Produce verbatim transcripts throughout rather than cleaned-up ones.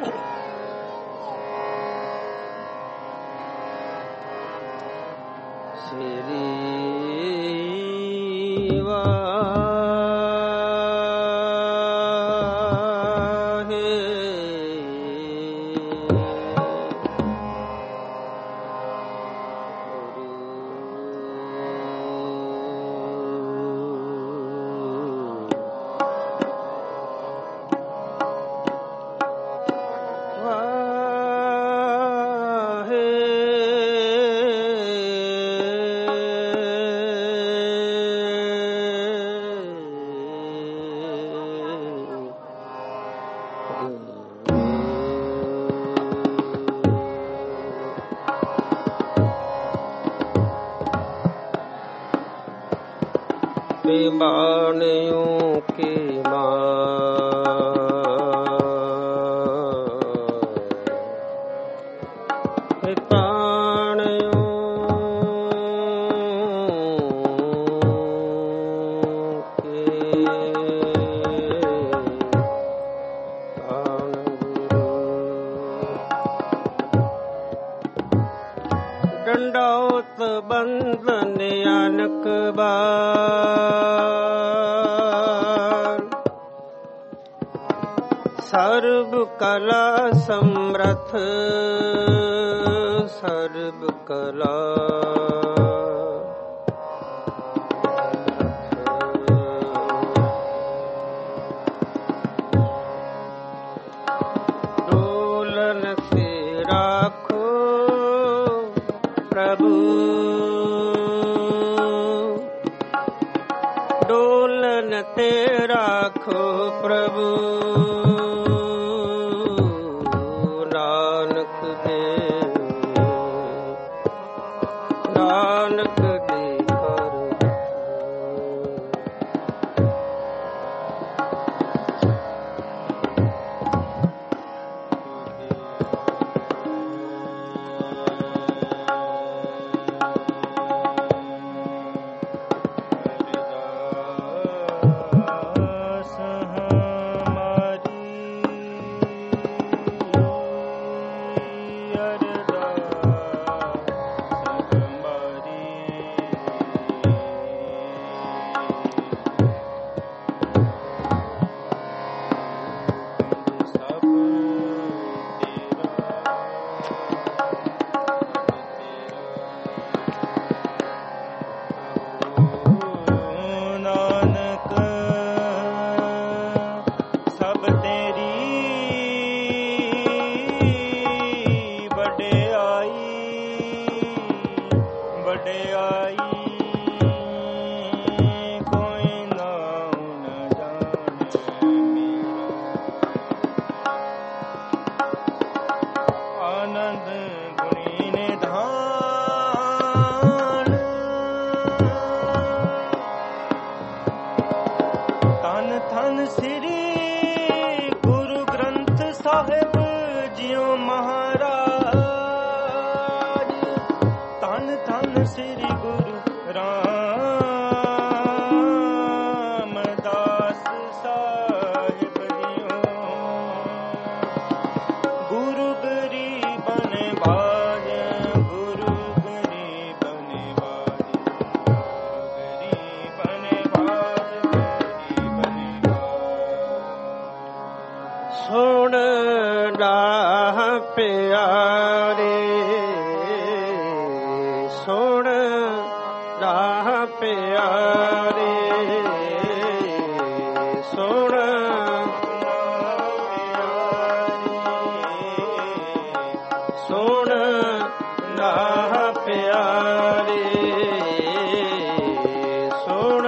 बाणियों के दंडौत बंदन अनक बार सर्व कला समर्थ सर्व कला डोलन से राखो प्रभु डोलन ते राखो प्रभु नानक दे नानक दे कर सुन राह प्यारे सुन राह प्यारे सुन सुन राह प्यारे सुन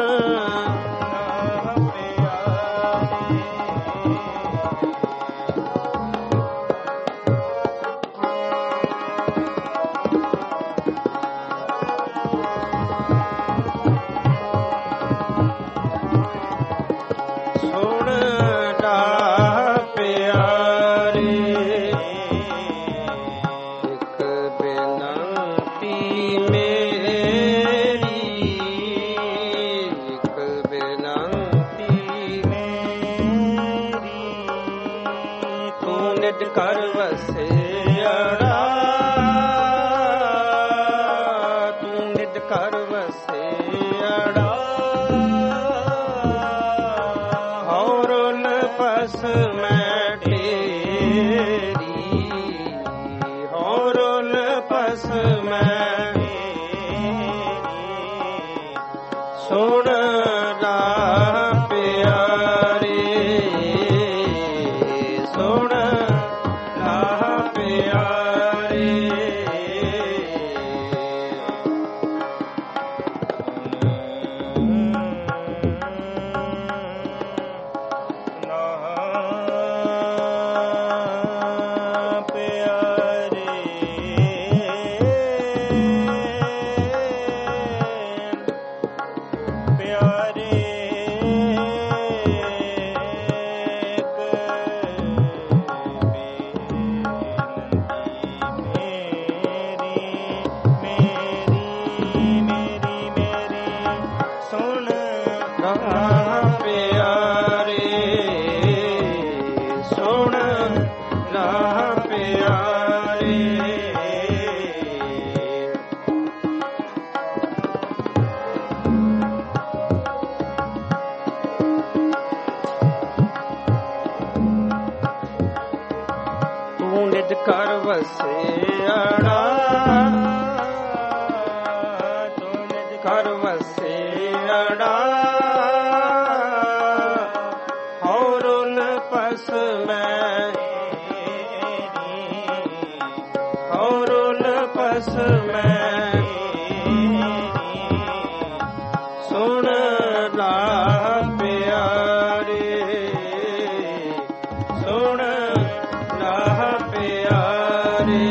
ਨਿਜ ਘਰ ਵਸੇੜਾ, ਤੂੰ ਨਿਜ ਘਰ ਵਸੇੜਾ, ਹੌਰਨ ਪਸ ਮੈਂ ਢੇਰੀ, ਹੌਰਨ ਪਸ ਮੈਂ ਸੁਣ ਰਾਹ ਪਿਆਰੇ, ਸੁਣ ਰਾਹ ਪਿਆਰੇ। ਨਿਜ ਘਰ ਵਸੇੜਾ, ਤੂੰ ਨਿਜ ਘਰ ਵਸੇੜਾ, ਹੌਰਨ ਪਸ ਮੈਂ, ਹੌਰਨ ਪਸ ਮੈਂ ਸੁਣ ਰਾਹ ਪਿਆਰੇ, ਸੁਣ ਰਾਹ ਪਿਆਰੇ।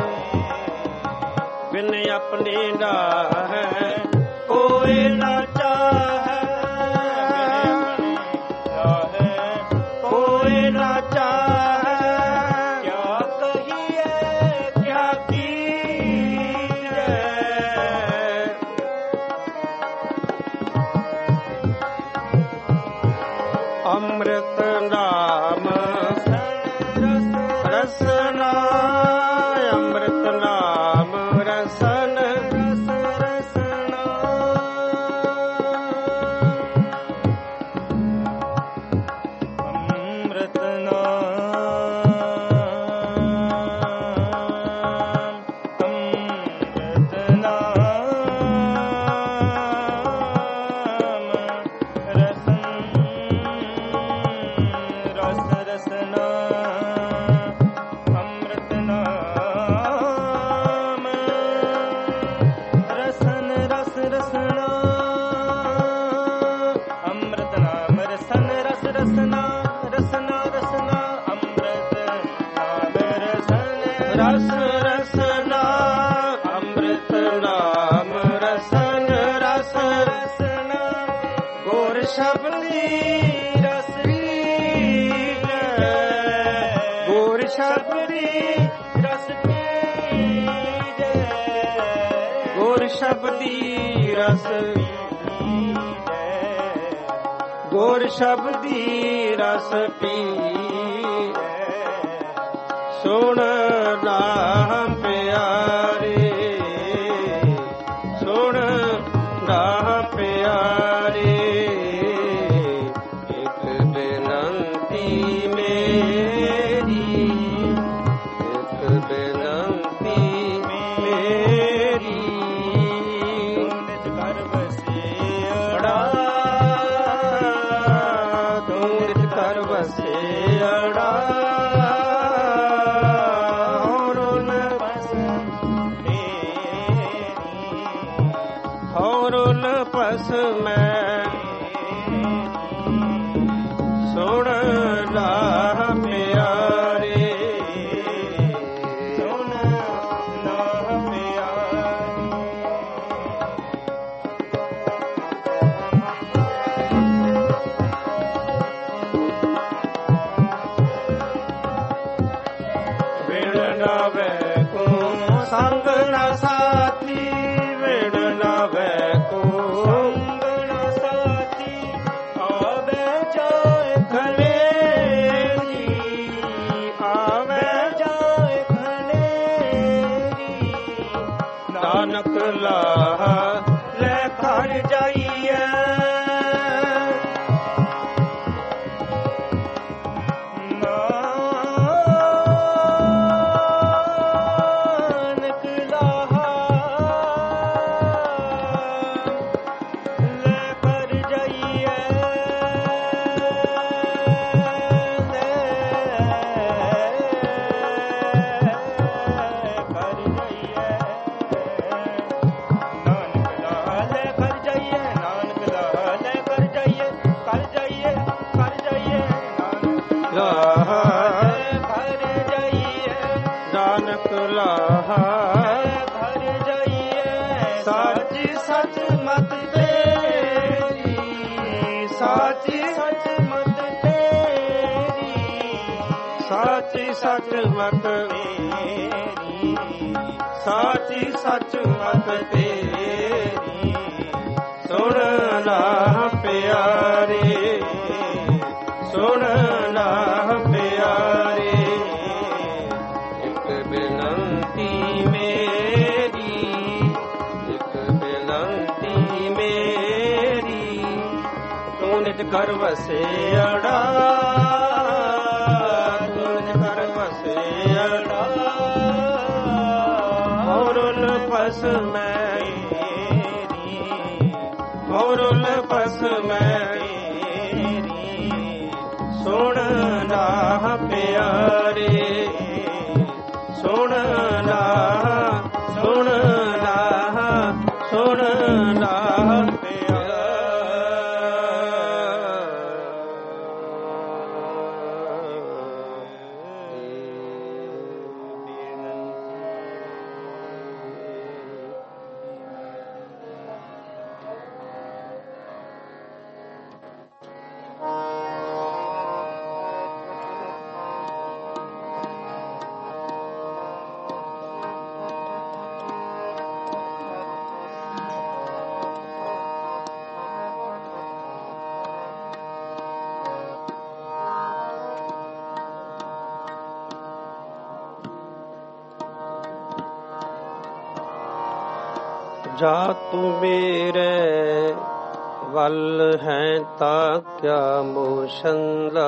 ਬਿਨ ਆਪਣੇ ਰਾਹ ਕੋਈ ਨਾ ਚਾਹੈ, ਕੋਈ ਨਾ ਚਾਹੈ, ਕਿਆ ਕਹੀਏ ਕਿਆ ਕੀਜੈ। ਅੰਮ੍ਰਿਤ ਨਾਮ ਰਸਨਾ, ਅੰਮ੍ਰਿਤ ਨਾਮ ਰਸਨ ਰਸ ਰਸਨਾ, ਅੰਮ੍ਰਿਤ ਨਾਮ, ਅੰਮ੍ਰਿਤ ਨਾਮ ਰਸਨ ਰਸ ਰਸਨਾ, ਅੰਮ੍ਰਿਤ ਨਾਮ ਰਸਨ ਰਸ ਰਸਨਾ, ਅੰਮ੍ਰਿਤ ਨਾਮ ਰਸਨ ਰਸ ਰਸਨਾ, ਰਸਨਾ ਰਸਨਾ, ਅੰਮ੍ਰਿਤ ਨਾਮ ਰਸਨ ਰਸ ਰਸਨਾ, ਅੰਮ੍ਰਿਤ ਨਾਮ ਰਸਨ ਰਸ ਰਸਨਾ, ਗੁਰ ਸ਼ਬਦੀ ਰਸ ਪੀਜੈ, ਗੁਰ ਸ਼ਬਦੀ ਰਸ ਪੀਜੈ, ਗੁਰ ਸ਼ਬਦੀ ਰਸ ਪੀਜੈ, ਗੁਰ ਸ਼ਬਦੀ ਰਸ ਪੀਜੈ, ਸੁਣ ਰਾਹ ਪਿਆਰੇ, ਸੁਣ ਰਾਹ ਪਿਆਰੇ। ਇੱਕ ਬੇਨੰਤੀ ਮੇਰੀ, ਇੱਕ ਬੇਨੰਤੀ ਮੇਰੀ, ਨਿਜ ਘਰ ਵਸੇੜਾ, ਤੂੰ ਨਿਜ ਘਰ ਵਸੇੜਾ, ਸਾਚੀ ਸੱਚ ਮਤ ਤੇਰੀ, ਸਾਚੀ ਸੱਚ ਮਤ ਤੇਰੀ, ਸਾਚੀ ਸੱਚ ਮਤ ਤੇਰੀ। ਸੁਣ ਲਾ ਪਿਆਰੇ, ਸੁਣ ਲਾ ਪਿਆਰੇ, ਇੱਕ ਬੇਨੰਤੀ ਮੇਰੀ, ਇੱਕ ਬੇਨੰਤੀ ਮੇਰੀ। ਤੂੰ ਨਿਜ ਘਰ ਵਸਿਆੜਾ, ਤੂੰ ਨਿਜ ਘਰ ਵਸਿਆੜਾ, ਔਰੁਲ ਪਸ ਮੇਰੀ, ਔਰੁਲ ਪਸ ਮੇਰੀ। ਸੁਣ ਲਾ ਪਿਆਰੇ, ਸੁਣ ਲਾ, ਸੁਣ ਲਾ, ਸੁਣ ਲਾ ਪਿਆਰੇ। ਜਾ ਤੂੰ ਮੇਰੇ ਵੱਲ ਹੈ ਤਾਂ ਕਿਆ ਮੋਸ਼ੰਲਾ,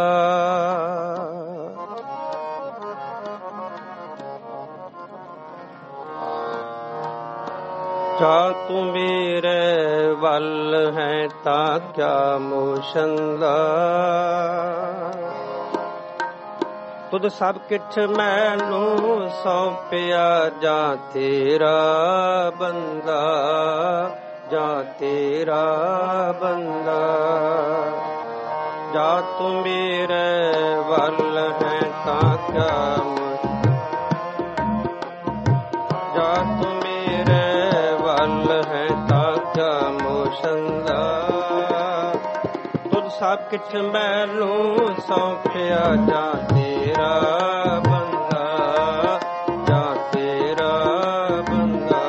ਜਾ ਤੂੰ ਮੇਰੇ ਵੱਲ ਹੈ ਤਾਂ ਕਿਆ ਮੋਸ਼ੰਲਾ। ਤੁਧ ਸਭ ਕਿਛ ਮੈਨੂੰ ਸੌਂਪਿਆ, ਜਾਂ ਤੇਰਾ ਬੰਦਾ, ਜਾਂ ਤੇਰਾ ਬੰਦਾ। ਜਾ ਤੂੰ ਮੇਰੇ ਵੱਲ ਹੈ ਤਾਂ ਕਿਆ, ਜਾ ਤੂੰ ਮੇਰੇ ਵੱਲ ਹੈ ਤਾਂ ਕਿਆ ਮੋਸ਼ੰਲਾ। ਤੁਧ ਸਭ ਕਿਛ ਮੈਨੂੰ ਸੌਂਪਿਆ, ਜਾਂ ਤੇਰਾ ਬੰਦਾ, ਜਾਂ ਤੇਰਾ ਬੰਦਾ।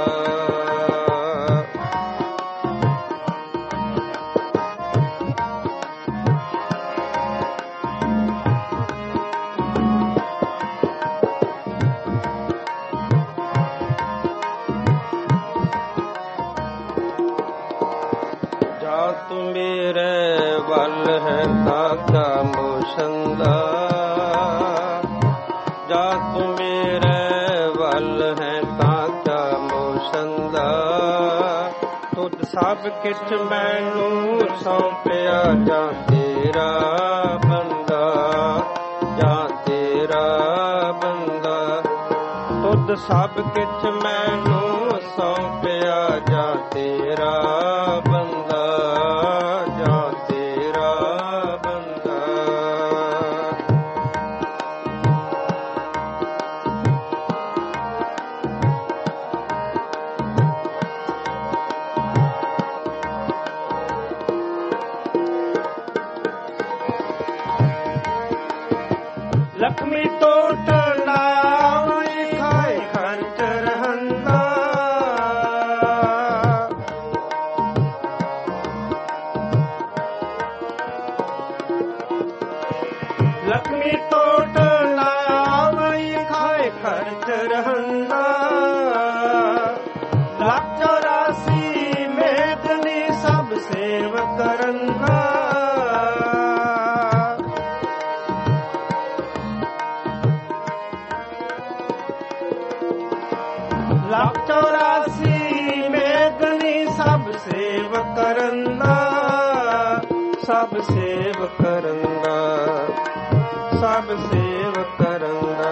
ਜਾ ਤੂੰ ਮੇਰੇ ਵੱਲ ਹੈ ਤਾਂ ਕਿਆ ਮੋਸ਼ੰਲਾ, ਜਾ ਤੂੰ ਮੇਰੇ ਵੱਲ ਹੈ ਤਾਂ ਕਿਆ ਮੋਸ਼ੰਲਾ। ਤੁਧ ਸਭ ਕਿਛ ਮੈਨੂੰ ਸੌਂਪਿਆ, ਜਾਂ ਤੇਰਾ ਬੰਦਾ, ਜਾਂ ਤੇਰਾ ਬੰਦਾ। ਤੁਧ ਸਭ ਕਿਛ ਮੈਨੂੰ ਸੌਂਪਿਆ, ਜਾਂ ਤੇਰਾ ਬੰਦਾ, ਜਾਂ ਤੇਰਾ ਬੰਦਾ। ਲక్ష్ਮੀ ਟੋਟ ਲਾਈ ਖਾਏ ਖਰਚ ਰਹੰਦਾ, ਲక్ష్ਮੀ ਟੋਟ ਲਾਈ ਖਾਏ ਖਰਚ ਰਹੰਦਾ। ਲੱਖ ਚੌਰਾਸੀ ਮੇਦਨੀ ਸਭ ਸੇਵ ਕਰੰਦਾ, ਲੱਖ ਚੌਰਾਸੀ ਮੇਦਨੀ ਸਭ ਸੇਵ ਕਰੰਦਾ, ਸਭ ਸੇਵ ਕਰੰਦਾ, ਸਭ ਸੇਵ ਕਰੰਦਾ।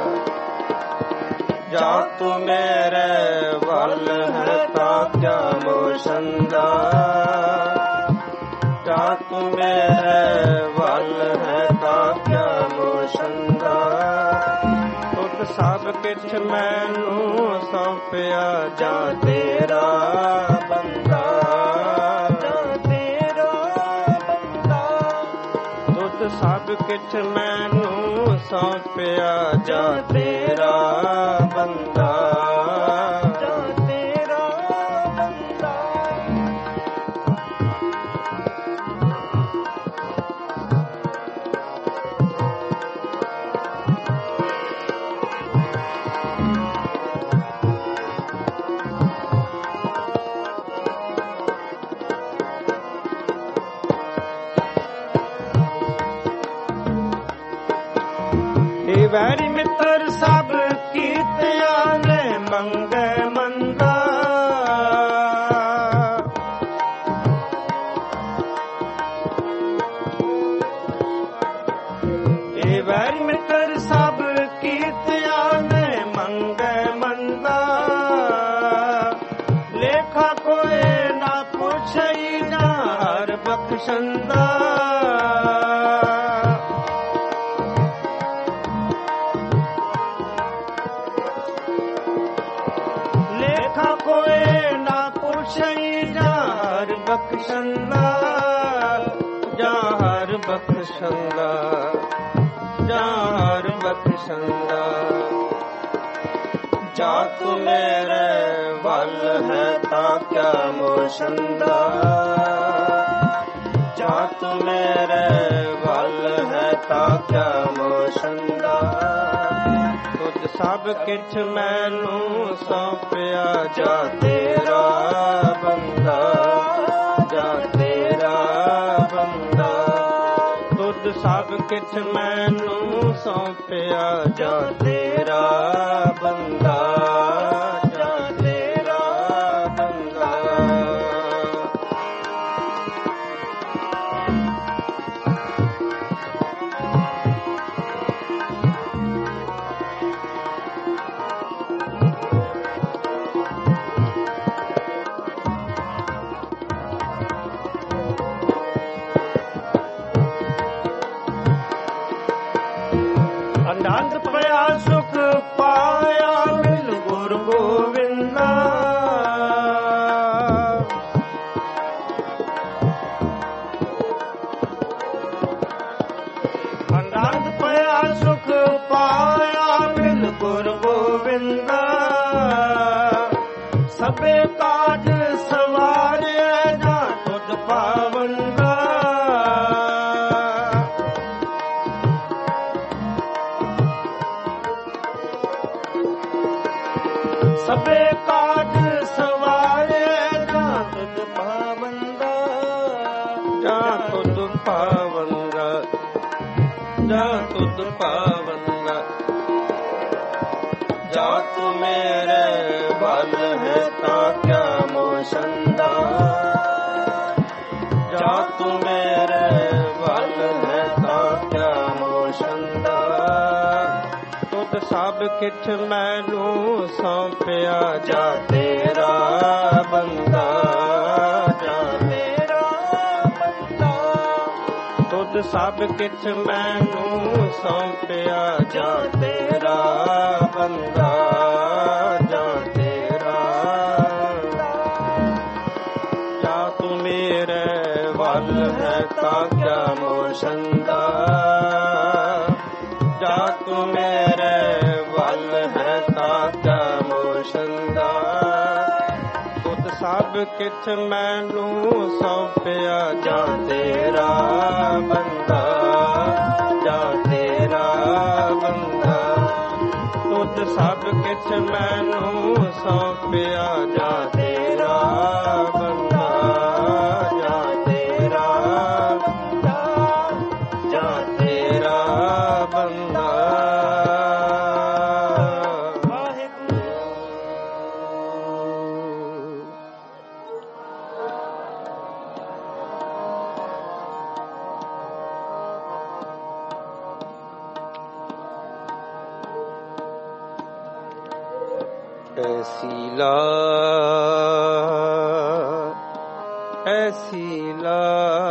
ਜਾ ਤੂੰ ਮੇਰੇ ਵੱਲ ਹੈ ਤਾਂ ਕਿਆ ਮੋਸ਼ੰਲਾ, ਜਾ ਤੂੰ ਮੇਰੇ ਵੱਲ ਹੈ ਤਾਂ ਕਿਆ ਮੋਸ਼ੰਲਾ। ਤੁਧ ਸਭ ਕਿਛ ਮੈਨੂੰ ਸੌਂਪਿਆ, ਜਾਂ ਤੇਰਾ ਬੰਦਾ, ਜਾਂ ਤੇਰਾ ਸਭ ਕਿਛ ਮੈਨੂੰ ਸੌਂਪਿਆ ਜਾ ਤੇਰਾ ਬੰਦਾ, ਜਾ ਤੇਰਾ ਬੰਦਾ। ਵੈਰੀ ਮਿੱਤਰ ਸਭ ਕੀਤਿਆਂ ਨੇ ਮੰਗੇ ਮੰਦਾ, ਇਹ ਵੈਰੀ ਮਿੱਤਰ ਸਭ ਕੀਤਿਆਂ ਨੇ ਮੰਗੇ ਮੰਦਾ, ਲੇਖਾ ਕੋਈ ਨਾ ਪੁੱਛਈ ਨਾ ਹਰ ਬਖਸ਼ੰਦਾ। ਬਖਸ਼ੰਦਾ ਜਾਹਰ ਬਖਸ਼ੰਦਾ, ਜਾਹਰ ਬਖਸ਼ੰਦਾ। ਜਾ ਤੂੰ ਮੇਰੇ ਵੱਲ ਹੈ ਤਾਂ ਕਿਆ ਮੋਸ਼ੰਦਾ, ਜਾ ਤੂੰ ਮੇਰੇ ਵੱਲ ਹੈ ਤਾਂ ਕਿਆ ਮੋਸ਼ੰਦਾ। ਤੁਧ ਸਭ ਕਿਛ ਮੈਨੂੰ ਸੌਂਪਿਆ ਜਾ ਤੇਰਾ ਬੰਦਾ, ਜਾ ਤੇਰਾ ਬੰਦਾ। ਤੁਧ ਸਭ ਕਿਛ ਮੈਨੂੰ ਸੌਂਪਿਆ ਜਾ ਤੇਰਾ ਬੰਦਾ, ਜਾ ਤੇਰਾ ਬੰਦਾ। ਆਨੰਦ ਪਿਆ ਸੁਖ ਪਾਇਆ ਮਿਲ ਗੁਰ ਗੋਵਿੰਦਾ, ਆਨੰਦ ਪਿਆ ਸੁਖ ਪਾਇਆ ਮਿਲ ਗੁਰ ਗੋਵਿੰਦਾ। ਸਭੇ ਕਾਜ ਸਵਾਰਿਆ ਜਾ ਤੁਧ ਪਾਵੰਦਾ, ਸਭੇ ਕਾਜ ਸਵਾਰੇ ਜਾ ਤੁਧ ਪਾਵੰਦਾ, ਜਾ ਤੁਧ ਪਾਵੰਦਾ, ਜਾ ਤੁਧ ਪਾਵੰਦਾ। ਜਾ ਤੂੰ ਮੇਰੇ ਵੱਲ ਹੈ ਤਾਂ ਕਿਆ ਮੋਸ਼ੰਦਾ, ਜਾ ਤੂੰ ਮੇਰੇ ਵੱਲ ਹੈ ਤਾਂ ਕਿਆ ਮੋਸ਼ੰਦਾ। ਤੁਧ ਸਭ ਕਿਛ ਮੈਨੂੰ ਸੌਂਪਿਆ ਜਾ ਤੇਰਾ ਬੰਦਾ, ਜਾ ਤੇਰਾ ਬੰਦਾ। ਤੁਧ ਸਭ ਕਿਛ ਮੈਨੂੰ ਸੌਂਪਿਆ ਜਾ ਤੇਰਾ ਬੰਦਾ, ਜਾ ਤੇਰਾ। ਜਾ ਤੂੰ ਮੇਰੇ ਵੱਲ ਹੈ ਤਾਂ ਕਿਆ ਮੋਸ਼ੰਦਾ, ਜਾ ਤੂੰ ਮੇਰੇ ਵੱਲ ਹੈ ਤਾਂ ਕਿਆ ਮੋਸ਼ੰਦਾ। ਤੁਧ ਸਭ ਕਿਛ ਮੈਨੂੰ ਸੌਂਪਿਆ ਜਾ ਤੇਰਾ ਬੰਦਾ, ਜਾ ਤੇਰਾ ਬੰਦਾ। ਤੁਧ ਸਭ ਕਿਛ ਮੈਨੂੰ ਸੌਂਪਿਆ ਜਾ ਤੇਰਾ ਬੰਦਾ, ਜਾ ਤੇਰਾ ਬੰਦਾ, ਜਾ ਤੇਰਾ ਬੰਦਾ। ऐसी ला ऐसी ला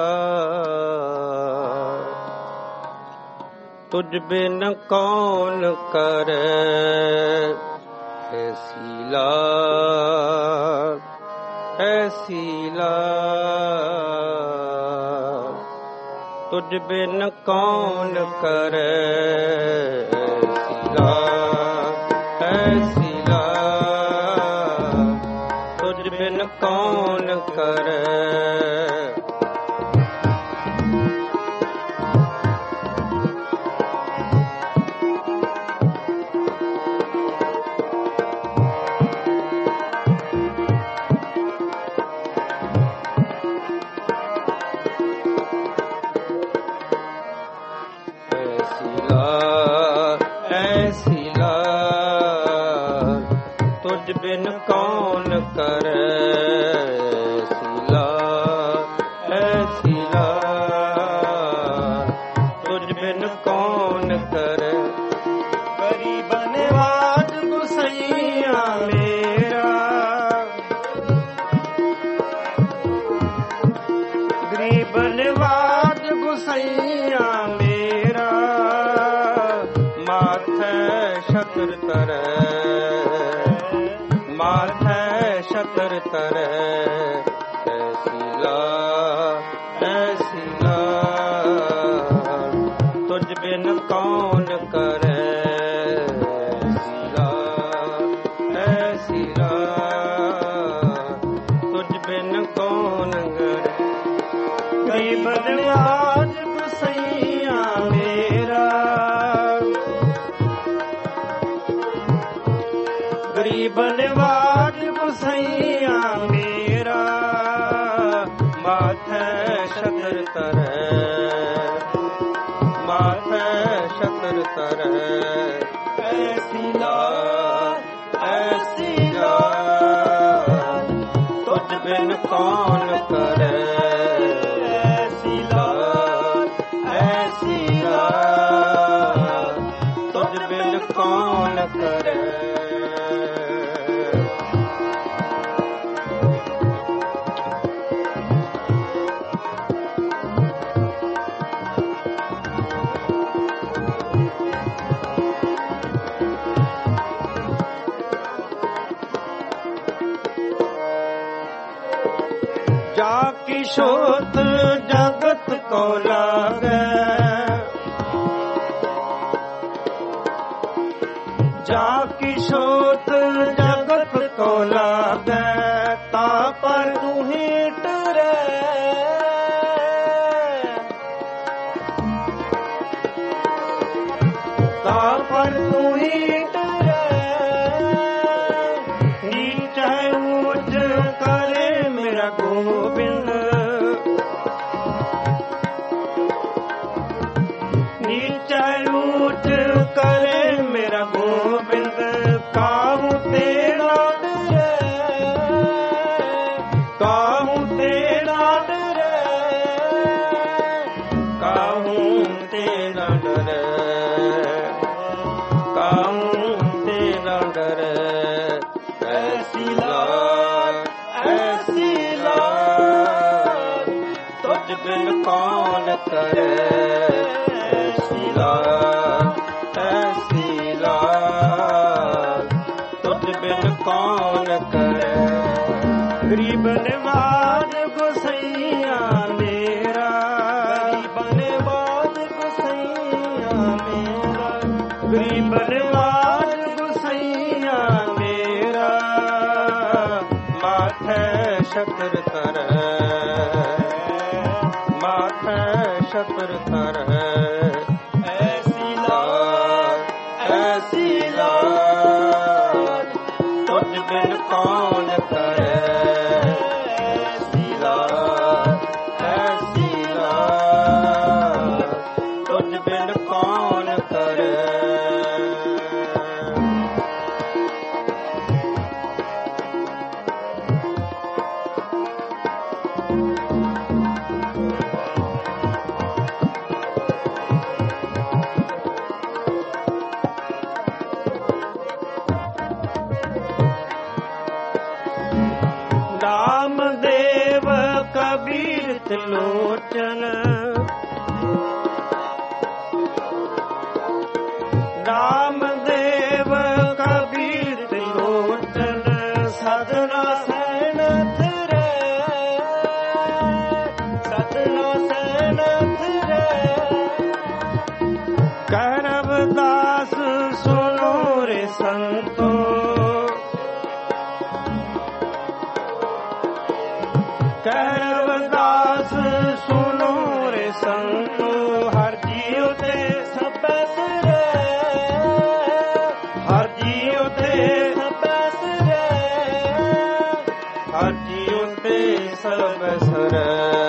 तुझ बिन कौन करे, ऐसी ला ऐसी ला ਤੁਝ ਬਿਨ ਕੌਣ ਕਰੇ ਸੀਲਾ ਐਸੀਲਾ, ਤੁਝ ਬਿਨ ਕੌਣ ਕਰੇ। ਬਿਨ ਕੌਣ ਕਰੇ ਸੀਲਾ ਐਸੀਲਾ, ਤੁਝ ਬਿਨ ਕੌਣ ਕਰੇ। ਗਰੀਬ ਨਿਵਾਜ ਗੁਸਈਆ ਮੇਰਾ, ਗਰੀਬ ਨਿਵਾਜ ਗੁਸਈਆ ਮੇਰਾ, ਮਾਥੇ ਸ਼ਤਰ ਤਰੇ ਮਾਥੈ ਸ਼ਤਰ ਤਰੇ ਐਸੀਲਾ ਐਸੀਲਾ, ਤੁਝ ਬਿਨ ਕੌਣ ਕਰੇ ਸੀਲਾ ਐਸੀਲਾ, ਤੁਝ ਬਿਨ ਕੌਣ ਕਰੇ। ਗਰੀਬ ਨਿਵਾਜ ਗੁਸਈਆ ਮੇਰਾ, ਗਰੀਬ ਨਿਵਾਜ ਗੁਸਈਆ ਮੇਰਾ, ਮਾਥੈ ਸ਼ਤਰ ਤਰੇ ਮਾਥੈ ਸ਼ਤਰ ਤਰੇ ਐਸੀਲਾ ਐਸੀਲਾ, ਤੁਝ ਬਿਨ ਕੌਣ ਕਰੇ ਐਸੀਲਾ ਐਸੀਲਾ, ਤੁਝ ਬਿਨ ਕੌਣ ਕਰੇ। जा की शोध जगत को लागे, जा की शोध जगत को लागे, ता पर तू ही टरे। ता पर तू ही टरे, नीचा ऊंच करे मेरा गोविंद, नीचा ऊंच करे मेरा गोविंद, काहू तेरा डरे काहू तेरा डरे काहू तेरा डरे काहू तेरा डरे ऐसीला ऐसीला, तुझ बिन कौन करे ऐसीला ऐसीला, तुझ बिन कौन करे। गरीब निवाज गुसैया मेरा, गरीब निवाज गुसैया मेरा, गरीब निवाज गुसैया मेरा, माथे शतर तरे माथे शतर तरे ऐसीला ऐसीला, तुझ बिन कौन करे ऐसीला ऐसीला, तुझ बिन कौन करे। नामदेव कबीर त्रिलोचन, नामदेव कबीर त्रिलोचन, सदना सैनथ रे सदना सैनथ रे, ਸੁਨੋ ਰੇ ਸੰਤੋ ਹਰ ਜੀਉ ਤੇ ਸਭੈ ਸਿਰੈ ਹਰ ਜੀਉ ਤੇ ਸਭੈ ਸਿਰੈ ਹਰ ਜੀਉ ਤੇ ਸਭੈ ਸਿਰੈ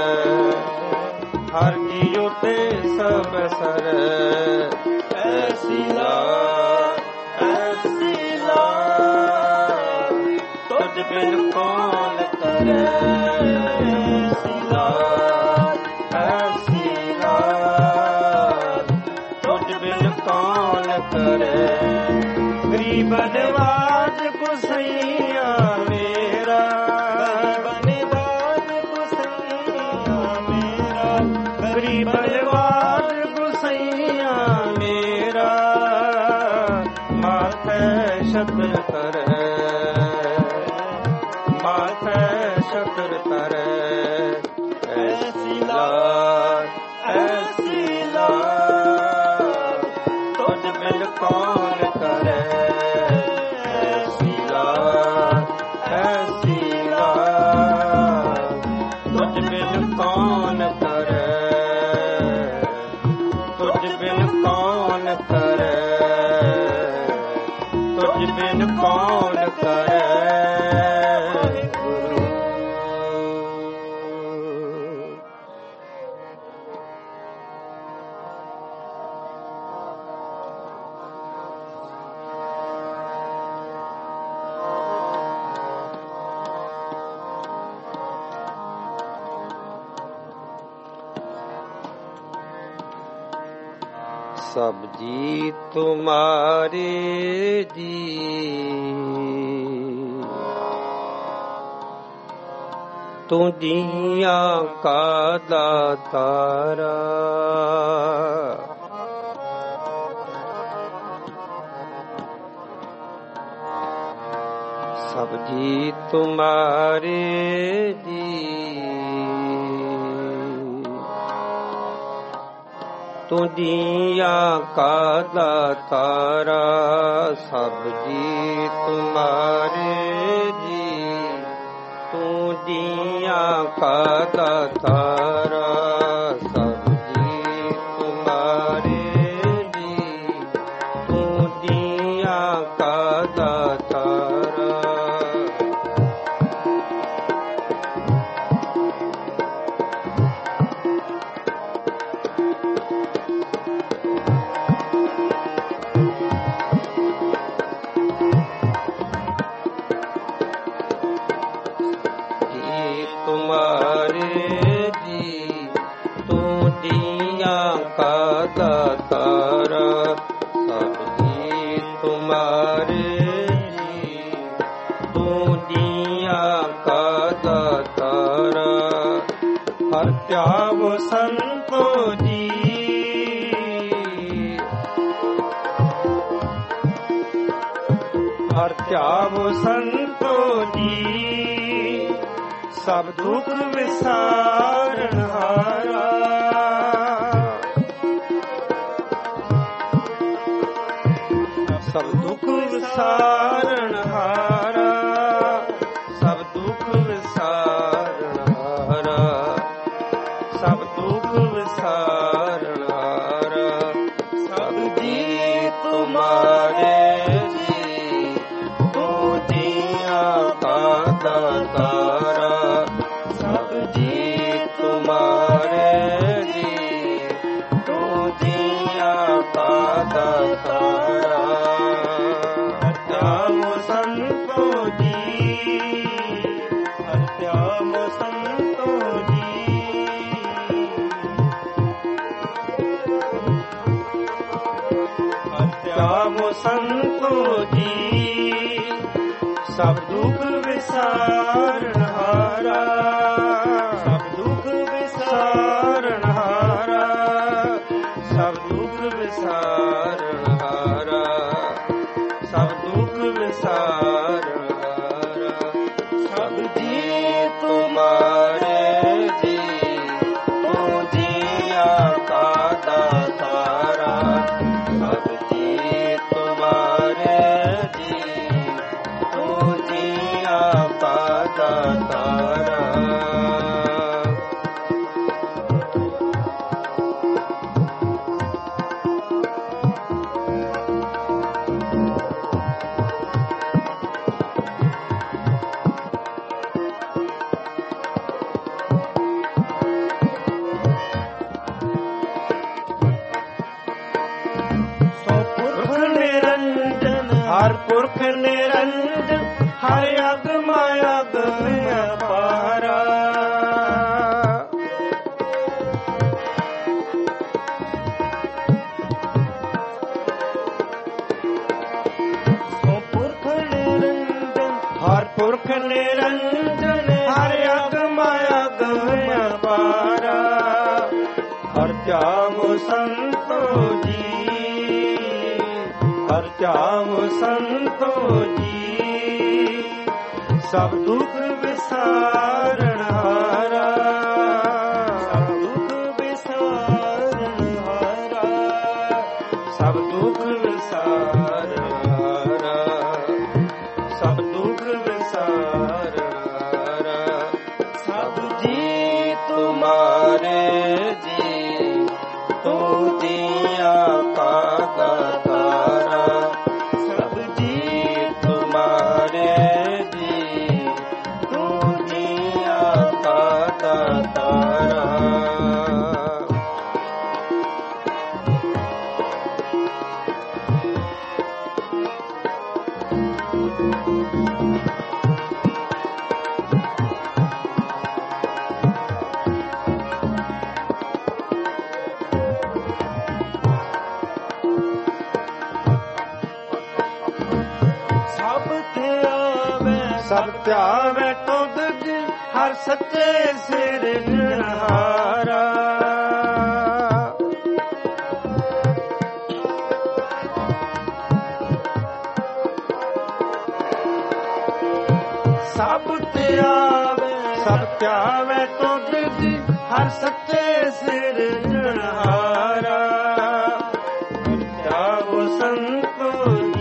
ਹਰ ਜੀਉ ਤੇ ਸਭੈ ਸਿਰੈ ਐਸੀ ਲਾਜ ਐਸੀ ਲਾਜ ਤੁਝ ਬਿਨ ਕੌਣ ਕਰੈ ਐਸੀ ਲਾਜ ਐਸੀ ਲਾਜ ਤੁਝ ਬਿਨ ਕੌਣ ਕਰੈ ਗਰੀਬ ਨਿਵਾਜ ਗੁਸਈਆ ਮੇਰਾ ਗਰੀਬ ਨਿਵਾਜ ਗੁਸਈਆ ਮੇਰਾ ਗਰੀਬ ਨਿਵਾਜ ਗੁਸਈਆ ਮੇਰਾ ਮਾਥੈ ਸ਼ਤਰ ਕਰੈ ਮਾਥੈ ਸ਼ਤਰ ਕਰੈ ਐਸੀ ਲਾਜ ਐਸੀ ਲਾਜ ਤੁਝ ਬਿਨ ਕੌਣ ਕਰੈ ਐਸੀ ਲਾਜ ਐਸੀ ਲਾਜ ਤੁਝ ਬਿਨ ਕੌਣ ਕਰੈ ਤੁਝ ਬਿਨ ਕੌਣ ਕਰੈ ਤੁਝ ਬਿਨ ਕੌਣ ਕਰੈ ਸਭ ਜੀ ਤੁਮਾਰੇ ਜੀ ਤੂੰ ਜੀਆਂ ਕਾ ਦਾਤਾਰਾ ਸਭ ਜੀ ਤੁਮਾਰੇ ਜੀ ਤੂੰ ਜੀਆਂ ਕਾ ਦਾਤਾਰਾ ਸਭ ਜੀ ਤੁਮਾਰੇ ਜੀ ਤੂੰ ਜੀਆਂ ਕਾ ਦਾਤਾਰਾ ਸਭ ਜੀ ਤੁਮਾਰੇ ਜੀ ਤੂੰ ਜੀਆਂ ਕਾ ਦਾਤਾਰਾ ਤੁਮਾਰੇ ਜੀ ਤੂੰ ਜੀਆਂ ਕਾ ਦਾਤਾਰਾ ਸਭ ਜੀ ਤੁਮਾਰੇ ਜੀ ਤੂੰ ਜੀਆਂ ਕਾ ਦਾਤਾਰਾ ਹਰ ਧਿਆਵੋ ਸੰਤੋ ਜੀ ਹਰ ਧਿਆਵੋ ਸੰਤੋ ਜੀ ਸਭ ਦੁਖ ਵਿਸਾਰਨ ਹਾਰਾ ਸਭ ਦੁਖ ਵਿਸਾਰਨ ਹਾਰਾ ਸਭ ਦੁਖ ਵਿਸਾਰਨ ਹਾਰਾ ਸਭ ਦੁਖ ਵਿਸਾਰਨ ਹਾਰਾ ਸਭ ਜੀ ਤੁਮਾਰੇ ਜੀ ਤੂੰ ਜੀਆਂ ਕਾ ਦਾਤਾਰਾ ਸਭ ਜੀ ਤੁਮਾਰੇ ਜੀ ਤੂੰ ਜੀਆਂ ਕਾ ਦਾਤਾਰਾ ਹਰਿਆਮ ਸੰਤੋ ਜੀ ਹਰਿਆਮ ਸੰਤੋ ਜੀ ਹਰਿਆਮ ਸੰਤੋ ਜੀ ਸਭ ਦੁਖ ਵਿਸਾਰਨ ਹਾਰਾ ਸਭ ਦੁਖ ਵਿਸਾਰਨ ਹਾਰਾ ਸਭ ਦੁਖ ਵਿਸਾਰਨ ਹਾਰਾ ਸਭ ਦੁਖ ਵਿਸਾਰਨ ਹਾਰਾ ਸਭ ਜੀ ਤੁਮਾਰੇ ਜੀ ਤੂੰ ਜੀਆਂ ਕਾ ਦਾਤਾਰਾ ਸਭ ਜੀ ਤੁਮਾਰੇ ਜੀ ਤੂੰ ਜੀਆਂ ਕਾ ਦਾਤਾਰਾ ਹਰ ਧਿਆਵੋ ਸੰਤੋ ਜੀ, ਹਰ ਧਿਆਵੋ ਸੰਤੋ ਜੀ, ਸਭ ਦੁਖ ਵਿਸਾਰਨ ਹਾਰਾ, ਸਭ ਦੁਖ ਵਿਸਾਰਨ ਹਾਰਾ, ਸਭ ਦੁਖ ਵਿਸਾਰਨ ਹਾਰਾ, ਸਭ ਦੁਖ ਵਿਸਾਰਨ ਹਾਰਾ। ਸਭ ਜੀ ਤੁਮਾਰੇ ਜੀ, ਤੂੰ ਜੀਆਂ ਕਾ ਦਾਤਾਰਾ, ਸਭ ਜੀ ਤੁਮਾਰੇ ਜੀ, ਤੂੰ ਜੀਆਂ ਕਾ ਦਾਤਾਰਾ। ਸਭ ਧਿਆਵੈ ਤੁਧ ਜੀ, ਹਰ ਸੱਚੇ ਸਿਰਜਣਹਾਰਾ। ਸਭ ਧਿਆਵੈ, ਸਭ ਧਿਆਵੈ ਤੁਧ ਜੀ, ਹਰ ਸੱਚੇ ਸਿਰਜਣਹਾਰਾ। ਧਿਆਵੋ ਸੰਤੋ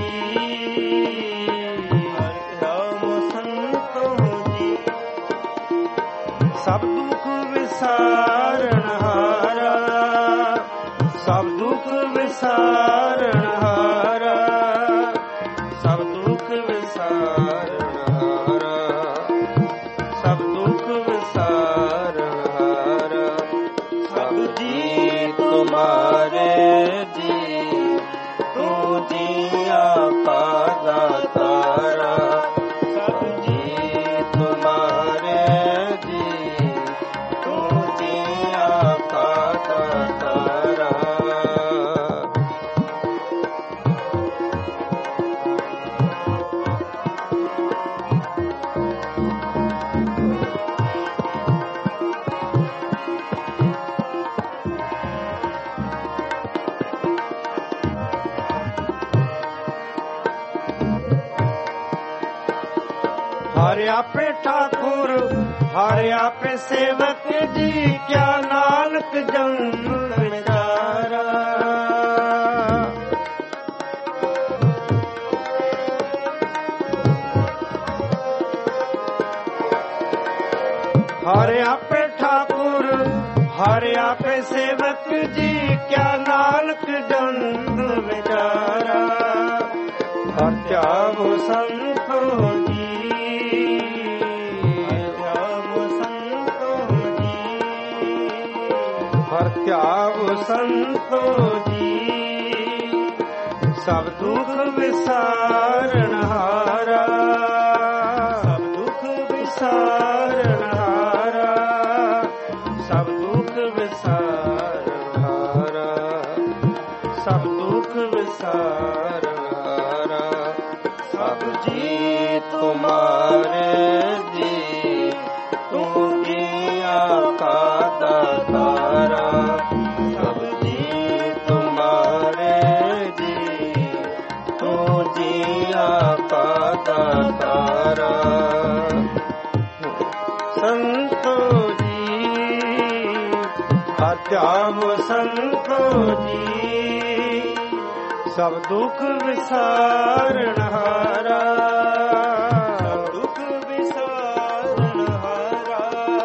ਸਭ ਦੁਖ ਵਿਸਾਰਨ ਹਾਰਾ, ਸਭ ਦੁਖ ਵਿਸਾਰਨ ਹਾਰਾ, ਸਭ ਦੁਖ ਵਿਸਾਰਨ ਹਾਰਾ, ਸਭ ਦੁਖ ਵਿਸਾਰਨ ਹਾਰਾ। ਸਭ ਜੀ ਤੁਮਾਰੇ ਜੀ, ਤੂੰ ਜੀਆਂ ਕਾ ਦਾਤਾਰਾ, ਸਭ ਜੀ ਤੁਮਾਰੇ हर आपे ठाकुर, हर आपे सेवक जी, क्या नानक जन्म विचारा। हर आपे ठाकुर, हर आपे सेवक जी, क्या नानक जन्म विचारा। हर त्यागो संतो जी, हर त्यागो संतो जी, सब दुख विसारण हारा, सब दुख विसारण हारा, सब दुख विसारण हारा, सब दुख विसारण हारा। सब जी तुम्हारे जी, तू जिया का दातारा। सब जी तुम्हारे जी, तू जिया का दातारा। संतो जी त्यागो संतो जी, सब दुख विसारण हारा, सब दुख विसारण हारा,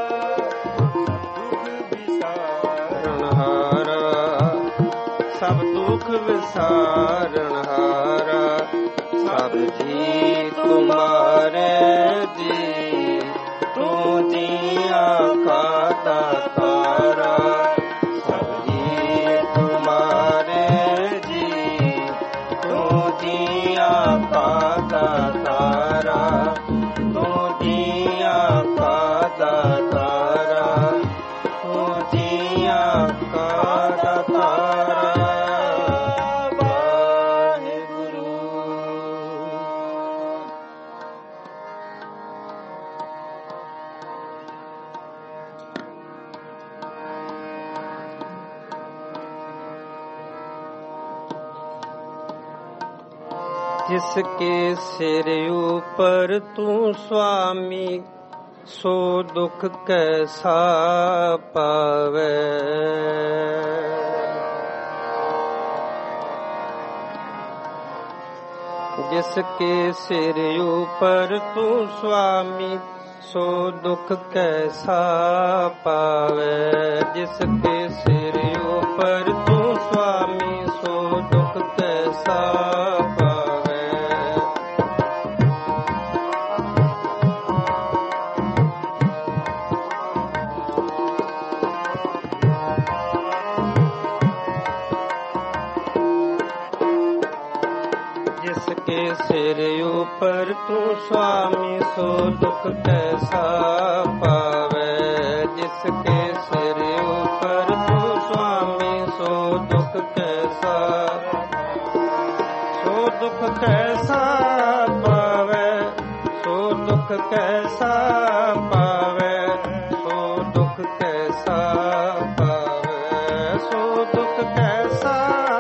सब दुख विसारण हारा, सब दुख विसारण हारा। सब जी तुम्हारे जी, तू जिया का दातारा। सब जी तुम्हारे जी, तू जिया का दातारा, तू जिया का दातारा, तू जिया का दातारा। जिसके सिर ऊपर तू स्वामी सो दुख कैसा पावे। जिसके सिर ऊपर तू स्वामी सो दुख कैसा पावे। जिसके सिर ऊपर तू स्वामी सो दुख कैसा पावे। जिसके सिर ऊपर तू स्वामी सो दुख कैसा पावे। जिसके सिर ऊपर तू स्वामी सो दुख कैसा सो दुख कैसा पावे। सो दुख कैसा पावे। सो दुख कैसा पावे। सो दुख कैसा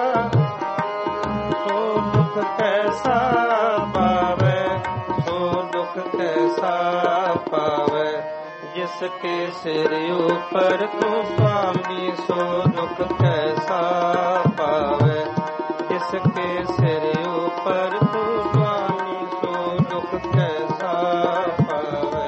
सो दुख कैसा पावे। सो दुख कैसा पावे। जिसके सिर ऊपर तू स्वामी सो दुख कैसा पावे। जिसके सिर ऊपर तू स्वामी सो दुख कैसा पावे।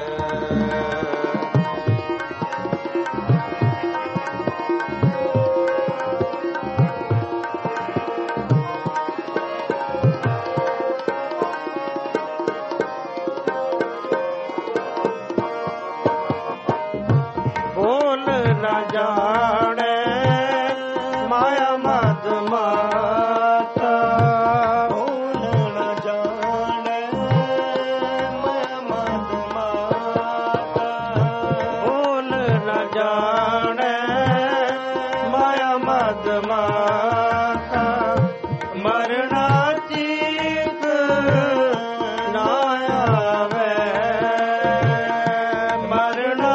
न जाने माया मद माता। भूल न जाने माया मद माता। भूल न जाने माया मद माता। मरना चीत ना आवे। मरना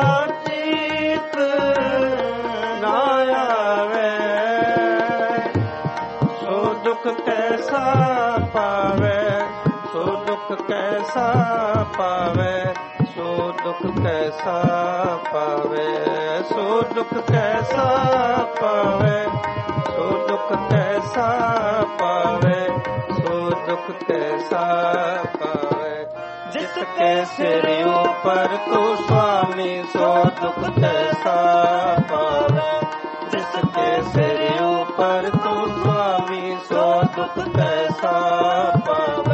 दुख कैसा पावे। सो दुख कैसा पावे। सो दुख कैसा पावे। सो दुख कैसा पावे। सो दुख कैसा पावे। सो दुख कैसा पावे। जिसके सिर ऊपर तू स्वामी सो दुख कैसा पावे। जिसके सिर ऊपर तू स्वामी सो दुख कैसा पावे।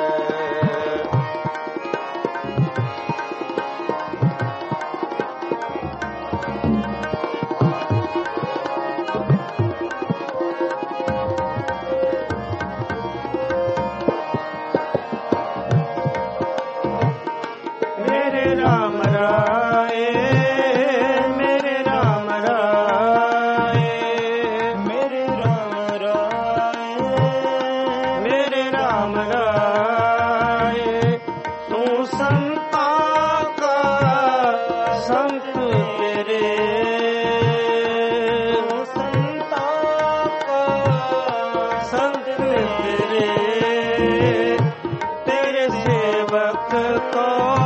मेरे राम राय मेरे राम राय मेरे राम राय मेरे राम राय। तू संता का संत तेरे। तू संता का संत तेरे। तेरे सेवक को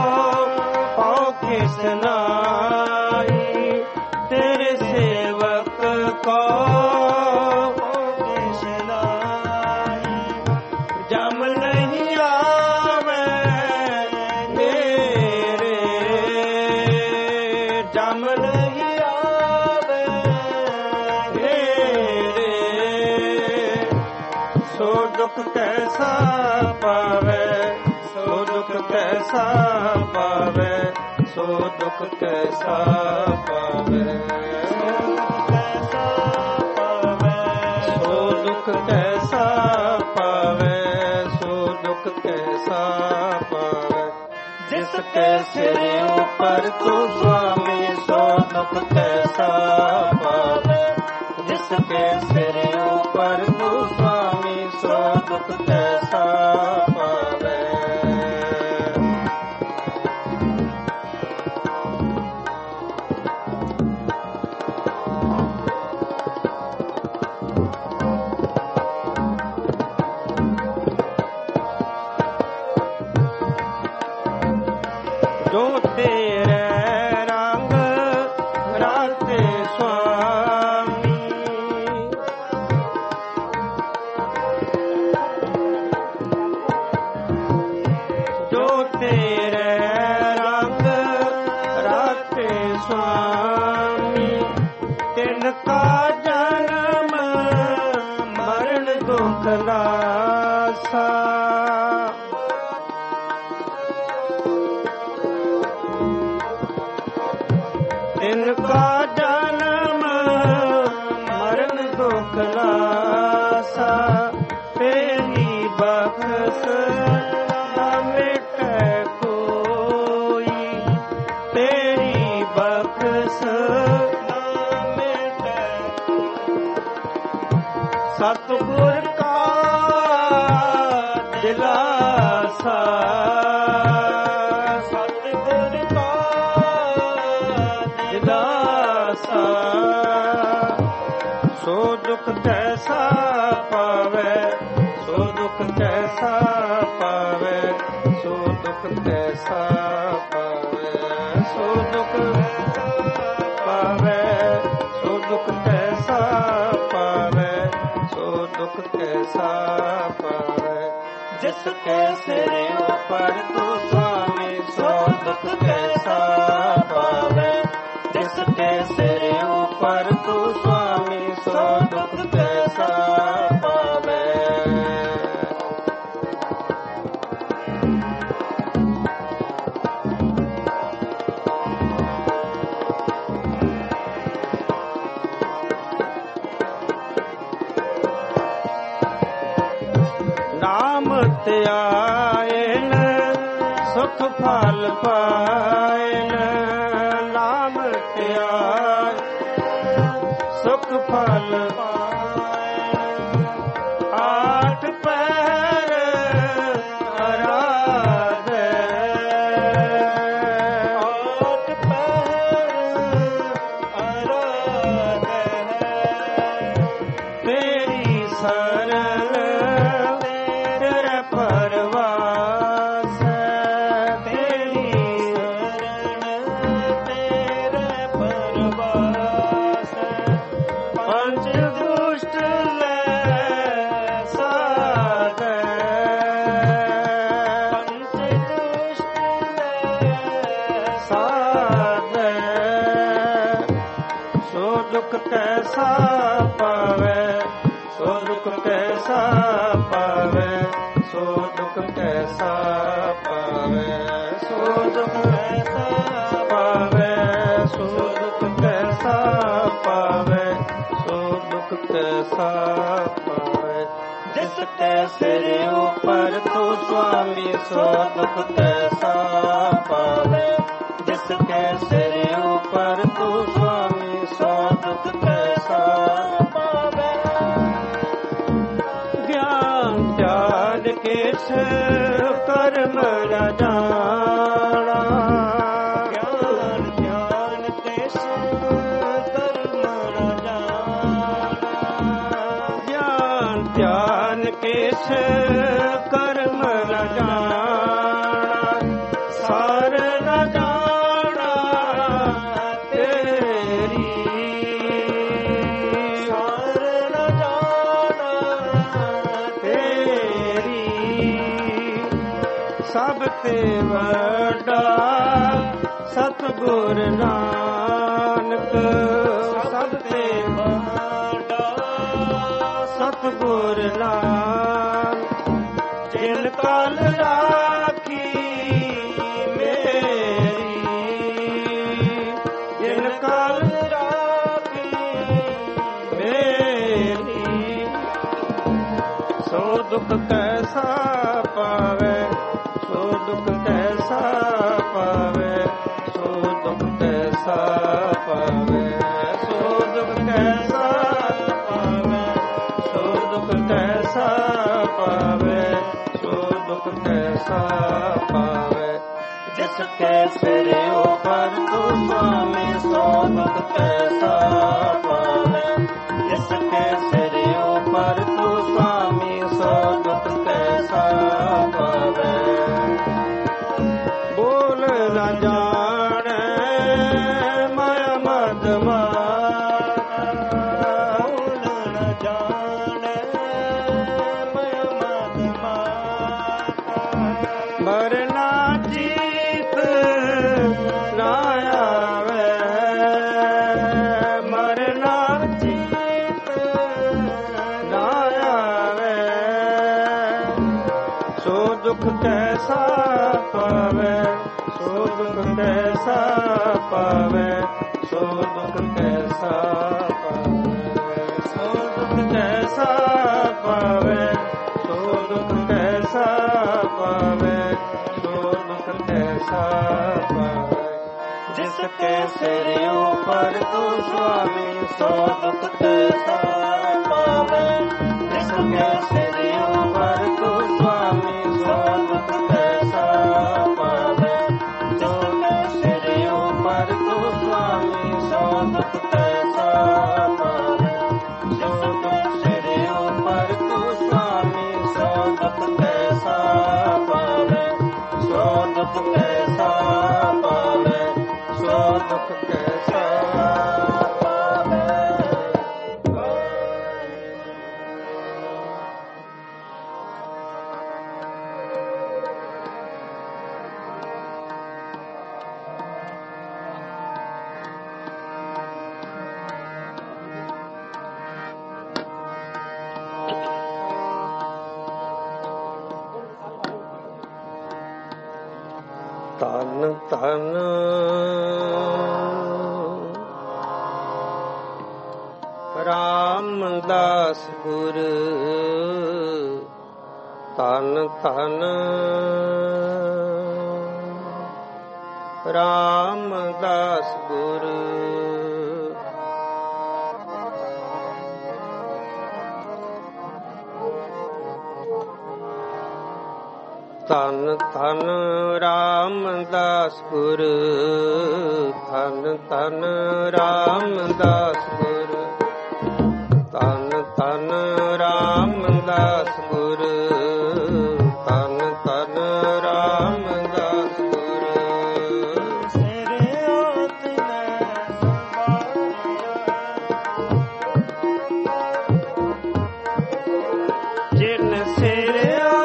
किसनाई। तेरे सेवक को किसनाई। जम नहीं आवे मेरे। जम नहीं आवे मेरे। सो दुख कैसा पावे। सो दुख कैसा पावे। सो दुख कैसा पावे। सो दुख कैसा पावे। सो दुख कैसा पावे। जिसके सिर ऊपर तू स्वामी सो दुख कैसा पावे। जिसके सिर ऊपर तू स्वामी सो दुख कैसा पावे। ਜਨਮ ਮਰਨ ਦੁਖ ਨਾਸਾ। ਤਿਨਕਾ ਜਨਮ ਮਰਨ ਦੁਖ ਨਾਸਾ। ਤੇਰੀ ਬਖਸ਼ ਨਾ ਮਿਟੈ ਕੋਈ, ਤੇਰੀ ਬਖਸ਼ ਨਾ ਮਿਟੈ। ਸਤਿਗੁਰ ਕਾ ਦਿਲਾਸਾ, ਸਤਿਗੁਰ ਕਾ ਦਿਲਾਸਾ। ਸੋ ਦੁਖ ਕੈਸਾ ਪਾਵੈ, ਸੋ ਦੁਖ ਕੈਸਾ ਪਾਵੈ, ਸੋ ਦੁਖ ਕੈਸਾ ਪਾਵੈ, ਸੋ ਦੁਖ ਪਾਵੈ, ਸੋ ਦੁਖ ਕੈਸਾ ਪਾਵੈ, ਸੋ ਦੁਖ ਕੈਸਾ ਪਾਵੈ। ਜਿਸ ਕੈ ਸਿਰੇ ਉਪਰ ਤੂੰ ਸੁਆਮੀ, ਸੋ ਦੁਖ ਕੈਸਾ ਪਾਵੈ। ਜਿਸ ਕੈ ਸਿਰੇ ਉਪਰ ਤੂੰ ਸੁਆਮੀ, ਸੋ ਦੁਖ ਕੈਸਾ ਪਾਵੈ। ਨਾਮ ਧਿਆਇਨ ਸੁਖ ਫਲ ਪਾਇਨ, ਨਾਮ ਧਿਆਇ ਸੁਖ ਫਲ ਪਾਇਨ। ਆਠ ਪਹਿਰ ਅਰਾਧੈ, ਆਠ ਪਹਿਰ ਅਰਾਧੈ। ਤੇਰੀ ਸਰਣ ਤੇਰੇ ਪਰਵਾਸ, ਤੇਰੀ ਸਰਣ ਤੇਰੇ ਪਰਵਾਸ। ਪੰਜ ਦੁਸ਼ਟ ਲੈ ਸਾਧੈ, ਪੰਜ ਦੁਸ਼ਟ ਲੈ ਸਾਧੈ। ਸੋ ਦੁਖ ਕੈਸਾ ਪਾਵੈ, ਸੋ ਦੁਖ ਕੈਸਾ ਪਾਵੈ, ਸੋ ਦੁਖ ਕੈਸਾ ਪਾਵੈ, ਸੋ ਦੁਖ ਕੈਸਾ ਪਾਵੈ, ਸੋ ਦੁਖ ਕੈਸਾ ਪਾਵੈ, ਸੋ ਦੁਖ ਕੈਸਾ ਪਾਵੈ। ਜਿਸ ਕੈ ਸਿਰੇ ਉਪਰ ਤੂੰ ਸੁਆਮੀ, ਸੋ ਦੁਖ ਕੈਸਾ ਪਾਵੈ। ਜਿਸ ਕੈ ਸਿਰੇ ਉਪਰ ਤੂੰ ਸੁਆਮੀ, ਸੋ ਦੁਖ ਕੈਸਾ ਪਾਵੈ। ਗਿਆਨ ਧਿਆਨ ਕੇਛ ਕਰਮ ਨ ਜਾਣਾ, ਗਿਆਨ ਧਿਆਨ ਕੇਛ ਕਰਮ ਨ ਜਾਣਾ। ਗਿਆਨ ਧਿਆਨ ਕੇਛ ਕਰਮ ਨ ਜਾਣਾ, ਸਾਰ ਨ ਜਾਣਾ ਤੇਰੀ, ਸਾਰ ਨ ਜਾਣਾ ਤੇਰੀ। ਸਭ ਤੇ ਵੱਡਾ ਸਤਿਗੁਰ ਨਾਨਕ, ਸਭ ਤੇ ਵੱਡਾ ਸਤਿਗੁਰ ਨਾਨਕ। ਜਿਨ ਕਲ ਰਾਖੀ ਮੇਰੀ, ਜਿਨ ਕਲ ਰਾਖੀ ਮੇਰੀ। ਸੋ ਦੁਖ ਕੈਸਾ ਪਾਵੈ, ਸੋ ਦੁਖ ਕੈਸਾ ਪਾਵੈ, ਸੋ ਦੁਖ ਕੈਸਾ ਪਾਵੈ, ਸੋ ਦੁਖ ਕੈਸਾ ਪਾਵੈ, ਸੋ ਦੁਖ ਕੈਸਾ ਪਾਵੈ, ਸੋ ਦੁਖ ਕੈਸਾ ਪਾਵੈ। ਜਿਸ ਕੈ ਸਿਰੇ ਉਪਰ ਤੂੰ ਸੁਆਮੀ, ਸੋ ਦੁਖ ਕੈਸਾ ਪਾਵੈ। ਜਿਸ ਕੈ ਸਿਰੇ ਉਪਰ ਤੂੰ ਸੁਆਮੀ, ਸੋ ਦੁਖ ਕੈਸਾ ਪਾਵੈ। ਬੋਲ ਨ ਜਾਣੈ ਮਾਇਆ ਮਦ ਮਾਤਾ, ਬੋਲ ਨ ਜਾਣੈ ਮਾਇਆ ਮਦ ਮਾਤਾ। ਮਰਨਾ ਜੀਤ ਨਾ ਆਵੈ, ਮਰਨਾ ਜੀਤ ਦੁਖ ਕੈਸਾ ਪਾਵੇ, ਸੋ ਦੁਖ ਕੈਸਾ ਪਾਵੇ, ਸੋ ਦੁਖ ਕੈਸਾ ਪਾਵੇ, ਸੋ ਦੁਖ ਕੈਸਾ ਪਾਵੇ, ਸੋ ਦੁਖ ਕੈਸਾ ਪਾਵੇ, ਸੋ ਦੁਖ ਕੈਸਾ ਪਾਵੇ। ਜਿਸ ਕੇ ਸਿਰ ਉਪਰ ਤੂੰ ਸੁਆਮੀ, ਸੋ ਦੁਖ ਕੈਸਾ ਪਾਵੇ, ਜਿਸ ਕੇ ਸਿਰ ਉਪਰ ਤੂੰ ਸੁਆਮੀ, ਸੋ ਦੁਖ ਕੈਸਾ ਪਾਵੇ, ਜਿਸ ਕੇ ਸਿਰ ਉਪਰ ਤੂੰ ਸੁਆਮੀ, ਸੋ ਦੁਖ ਕੈਸਾ ਪਾਵੇ, ਜੋ ਦੁਖ ਸਿਰ ਉਪਰ ਤੂੰ ਸੁਆਮੀ, ਸੋ ਦੁਖ ਕੈਸਾ ਪਾਵੇ, ਸੋ ਦੁਖ ਕੈਸਾ ਪਾਵੇ, ਸੋ ਦੁਖ ਕੈਸਾ ਪਾਵੇ। ਧੰਨ ਧੰਨ ਰਾਮਦਾਸ ਗੁਰ, ਧੰਨ ਧੰਨ ਰਾਮਦਾਸ ਗੁਰ, ਧੰਨ ਧੰਨ ਰਾਮਦਾਸ ਗੁਰ, ਧੰਨ ਧੰਨ ਰਾਮਦਾਸ ਗੁਰ, ਧੰਨ ਧੰਨ ਰਾਮਦਾਸ ਗੁਰ, ਧੰਨ ਧੰਨ ਰਾਮਦਾਸ ਗੁਰ। ਸਿਰ ਆਤਮੈ ਸਵਾਰਿਆ, ਜਿਨ ਸਿਰ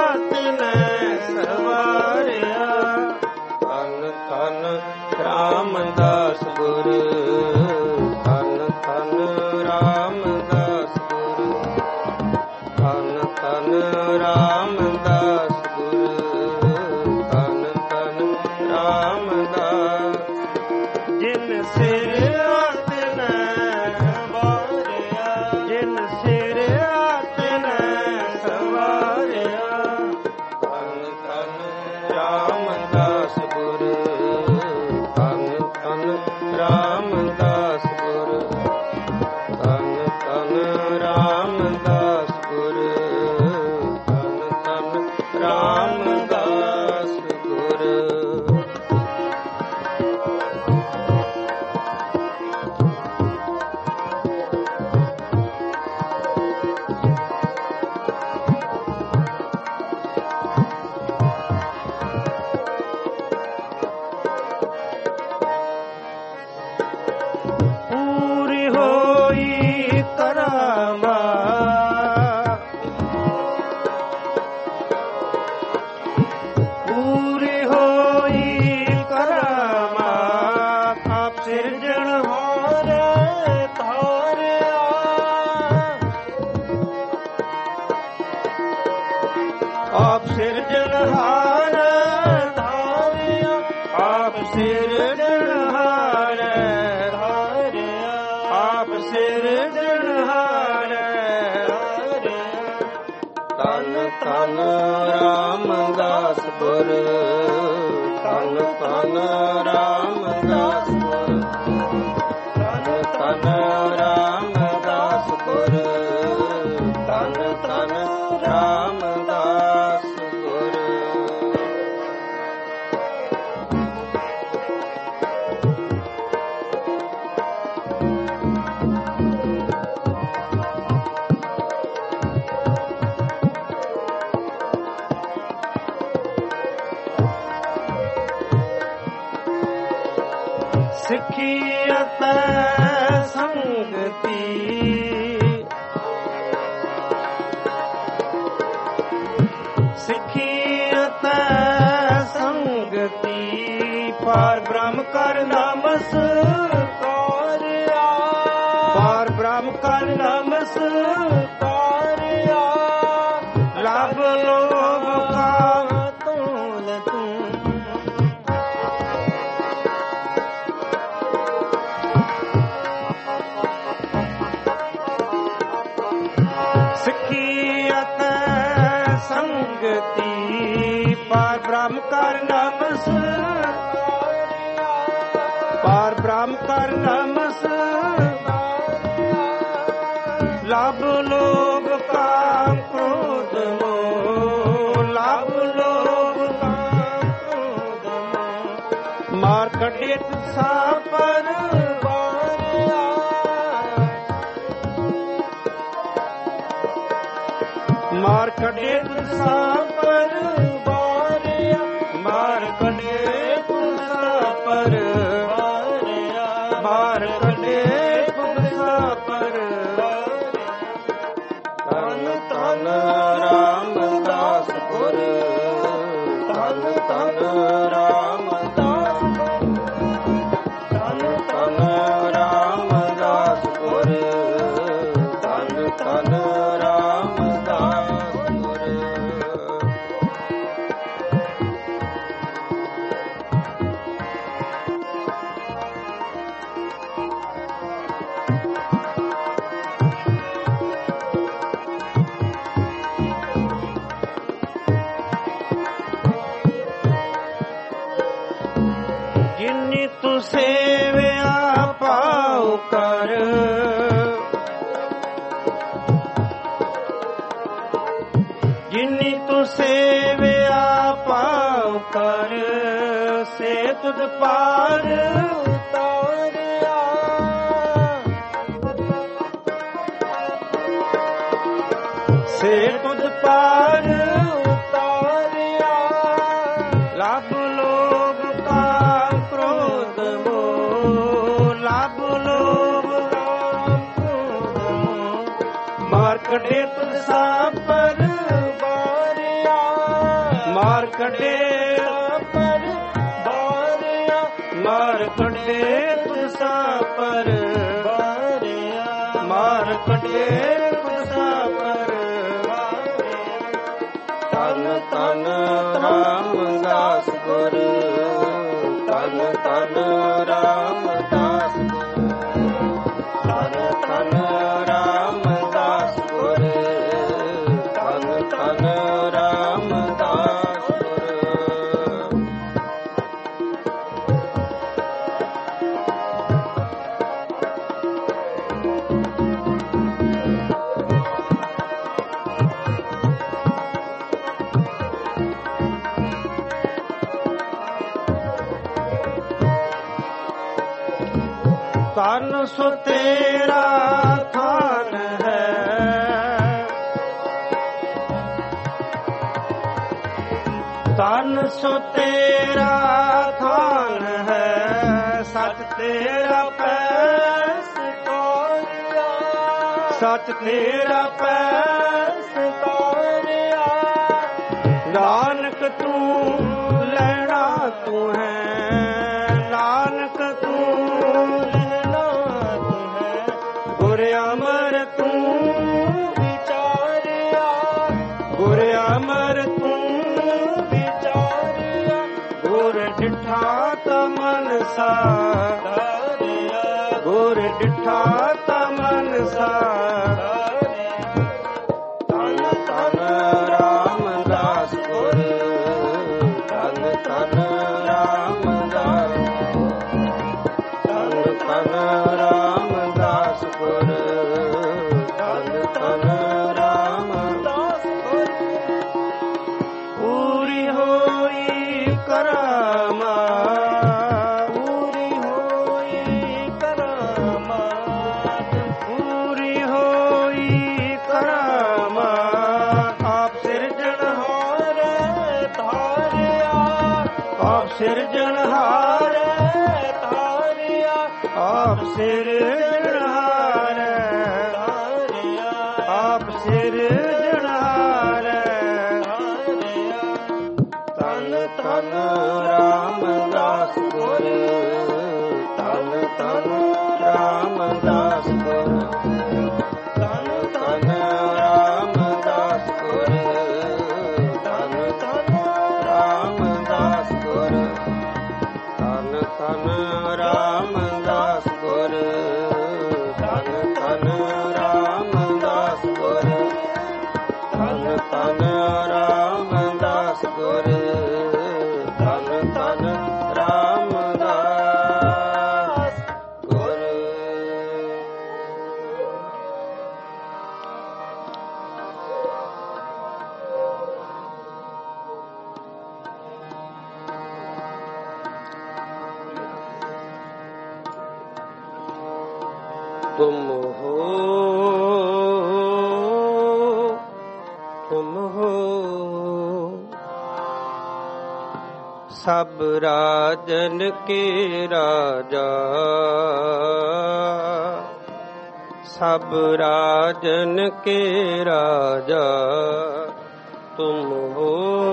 ਰਾਮਦਾਸ ਗੁਰ, ਧੰਨ ਧੰਨ ਰਾਮਦਾਸ ਗੁਰ, ਧੰਨ ਧੰਨ ਰਾਮਦਾਸ ਗੁਰ, ਧੰਨ ਧੰਨ ਰਾਮਦਾਸ। ਜਿਨ ਸਿਰ ਆਤਮੈ ਸਵਾਰਿਆ, ਜਿਨ ਸਿਰ ਆਤਮੈ ਸਵਾਰਿਆ, ਧੰਨ ਧੰਨ ਰਾਮਦਾਸ ਗੁਰ, ਰਾਮਦਾਸ ਗੁਰ, ਧੰਨ ਧੰਨ ਰਾਮਦਾਸ ਗੁਰ, ਧੰਨ ਧੰਨ ਰਾਮਦਾਸ ਗੁਰ। ਆਪ ਸਿਰਜਣਹਾਰ ਧਾਰਿਆ, ਆਪ ਸਿਰਜਣਹਾਰ ਧਾਰਿਆ, ਆਪ ਸਿਰਜਣਹਾਰ ਧਾਰਿਆ। ਧੰਨ ਧੰਨ ਰਾਮਦਾਸ ਗੁਰ, ਧੰਨ ਧੰਨ ਰਾਮਦਾਸ ਗੁਰ, ਧੰਨ ਧੰਨ ਰਾਮਦਾਸ ਗੁਰ, ਧੰਨ ਧੰਨ ਰਾਮਦਾਸ ਗੁਰ। ਸਿੱਖੀ ਅਤੇ ਸੰਗਤੀ, ਸਿੱਖੀ ਅਤੇ ਸੰਗਤੀ, ਪਾਰ ਬ੍ਰਹਮ ਕਰ ਨਮਸਕਾਰਿਆ, ਪਾਰ ਬ੍ਰਹਮ ਕਰ ਨਮਸਕਾਰਿਆ। ਲੱਭ ਲੋਭ ਕਾ ਸਿੱਖੀ ਅਤੇ ਸੰਗਤੀ ਪਾਰ ਬ੍ਰਹਮ ਕਰ ਨਮਸ ਪਾਰ ਬ੍ਰਹਮ ਕਰ ਨਮਸ ਲਭ ਲੋਭ ਕਾਮ ਕ੍ਰੋਧ ਮੋਹ ਲਭ ਲੋਭ ਕਾਮ ਕ੍ਰੋਧ ਮੋਹ ਮਾਰ ਕੱਢੇ ਤੁਸਾਂ ਪਰ ਵਾਰਿਆ ਮਾਰ ਕੱਢੇ ਤੁਸਾਂ ਪਰ ਵਾਰਿਆ ਮਾਰ ਕੱਢੇ ਤੁਸਾਂ ਪਰ ਵਾਰਿਆ ਮਾਰ ਕੱਢੇ ਤੁਸਾਂ ਪਰ ਧੰਨ ਰਾਮਦਾਸ ਗੁਰ ਧੰਨ ਧੰਨ ਰਾਮਦਾਸ ਧੰਨ ਧੰਨ ਰਾਮਦਾਸ ਗੁਰ ਧੰਨ ਧੰਨ ਰਾਮਦਾਸ ਗੁਰ ਜਿਨੀ ਤੂੰ ਸੇਵਿਆ ਪਾਉ ਕਰ ਜਿਨੀ ਤੂੰ ਸੇਵਿਆ ਪਾਉ ਕਰ ਸੇ ਤੁਧ ਪਾਰ ਉਤਾਰਿਆ ਸੇ ਤੁਧ ਪਾਰ ਉਤਾਰਿਆ ਲਭ ਲੋਭ ਕਾਮ ਕ੍ਰੋਧ ਮੋਹ ਲਭ ਲੋਭ ਕਾਮ ਕ੍ਰੋਧ ਮੋਹ ਮਾਰ ਕੱਢੇ ਤੁਸਾਂ ਪਰ ਵਾਰਿਆ ਮਾਰ ਕੱਢੇ ਪਰ ਵਾਰਿਆ ਮਾਰ ਕੱਢੇ ਤੁਸਾਂ ਪਰ ਵਾਰਿਆ ਮਾਰ ਕੱਢੇ ਤੁਸਾਂ ਪਰ ਵਾਰਿਆ ਧੰਨ ਧੰਨ ਰਾਮਦਾਸ ਗੁਰ ਧੰਨ ਧੰਨ ਰਾਮਦਾਸ ਗੁਰ ਧੰਨ ਧੰਨ ਰਾਮਦਾਸ ਗੁਰ ਧੰਨ ਧੰਨ ਰਾਮਦਾਸ ਗੁਰ ਤਨ ਸੋ ਤੇਰਾ ਥਾਨ ਹੈ ਤਨ ਸੋ ਤੇਰਾ ਥਾਨ ਹੈ ਸੱਚ ਤੇਰਾ ਪੈਸ ਤੋਰਿਆ ਸੱਚ ਤੇਰਾ ਪੈਸ ਤੋਰਿਆ ਨਾਨਕ ਤੂੰ ਲੈਣਾ ਤੂੰ ਹੈ ਨਾਨਕ ਤੂੰ ਗੁਰ ਅਮਰ ਤੂੰ ਵਿਚਾਰਿਆ ਗੁਰ ਅਮਰ ਤੂੰ ਵਿਚਾਰਿਆ ਗੁਰ ਡਿਠਾ ਤਮਨਸਾ ਗੁਰ ਡਿਠਾ ਤਮਨਸਾ ਧੰਨ ਧੰਨ ਰਾਮਦਾਸ ਗੁਰ ਧੰਨ ਧੰਨ ਰਾਮਦਾਸ ਧੰਨ ਧੰਨ ਰਾਮਦਾਸ ਗੁਰ ਧੰਨ ਧੰਨ ਰਾਮਦਾਸ ਗੁਰ ਪੂਰੀ ਹੋਈ ਕਰਾਮਾ ਪੂਰੀ ਹੋਈ ਕਰਾਮਾ ਪੂਰੀ ਹੋਈ ਕਰਾਮਾ ਆਪ ਸਿਰਜਣਹਾਰ ਧਾਰਿਆ ਆਪ ਸਿਰਜਣਹਾਰ ਧਾਰਿਆ ਆਪ ਸਿਰਜਣਹਾਰ ਧਾਰਿਆ ਆਪ ਸਿਰਜਣਹਾਰ ਧਾਰਿਆ ਧੰਨ ਧੰਨ ਰਾਮਦਾਸ ਗੁਰ ਧੰਨ ਧੰਨ ਰਾਮਦਾਸ ਗੁਰ ਧੰਨ ਧੰਨ ਰਾਮਦਾਸ ਗੁਰ ਧੰਨ ਧੰਨ ਰਾਮਦਾਸ ਗੁਰ ਧੰਨ ਧੰਨ ਰਾਮਦਾਸ ਗੁਰ ਧੰਨ ਧੰਨ ਰਾਮਦਾਸ ਗੁਰ सब राजन के राजा, सब राजन के राजा, तुम हो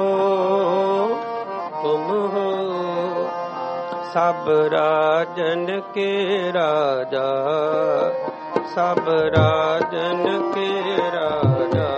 तुम हो। सब राजन के राजा, सब राजन के राजा।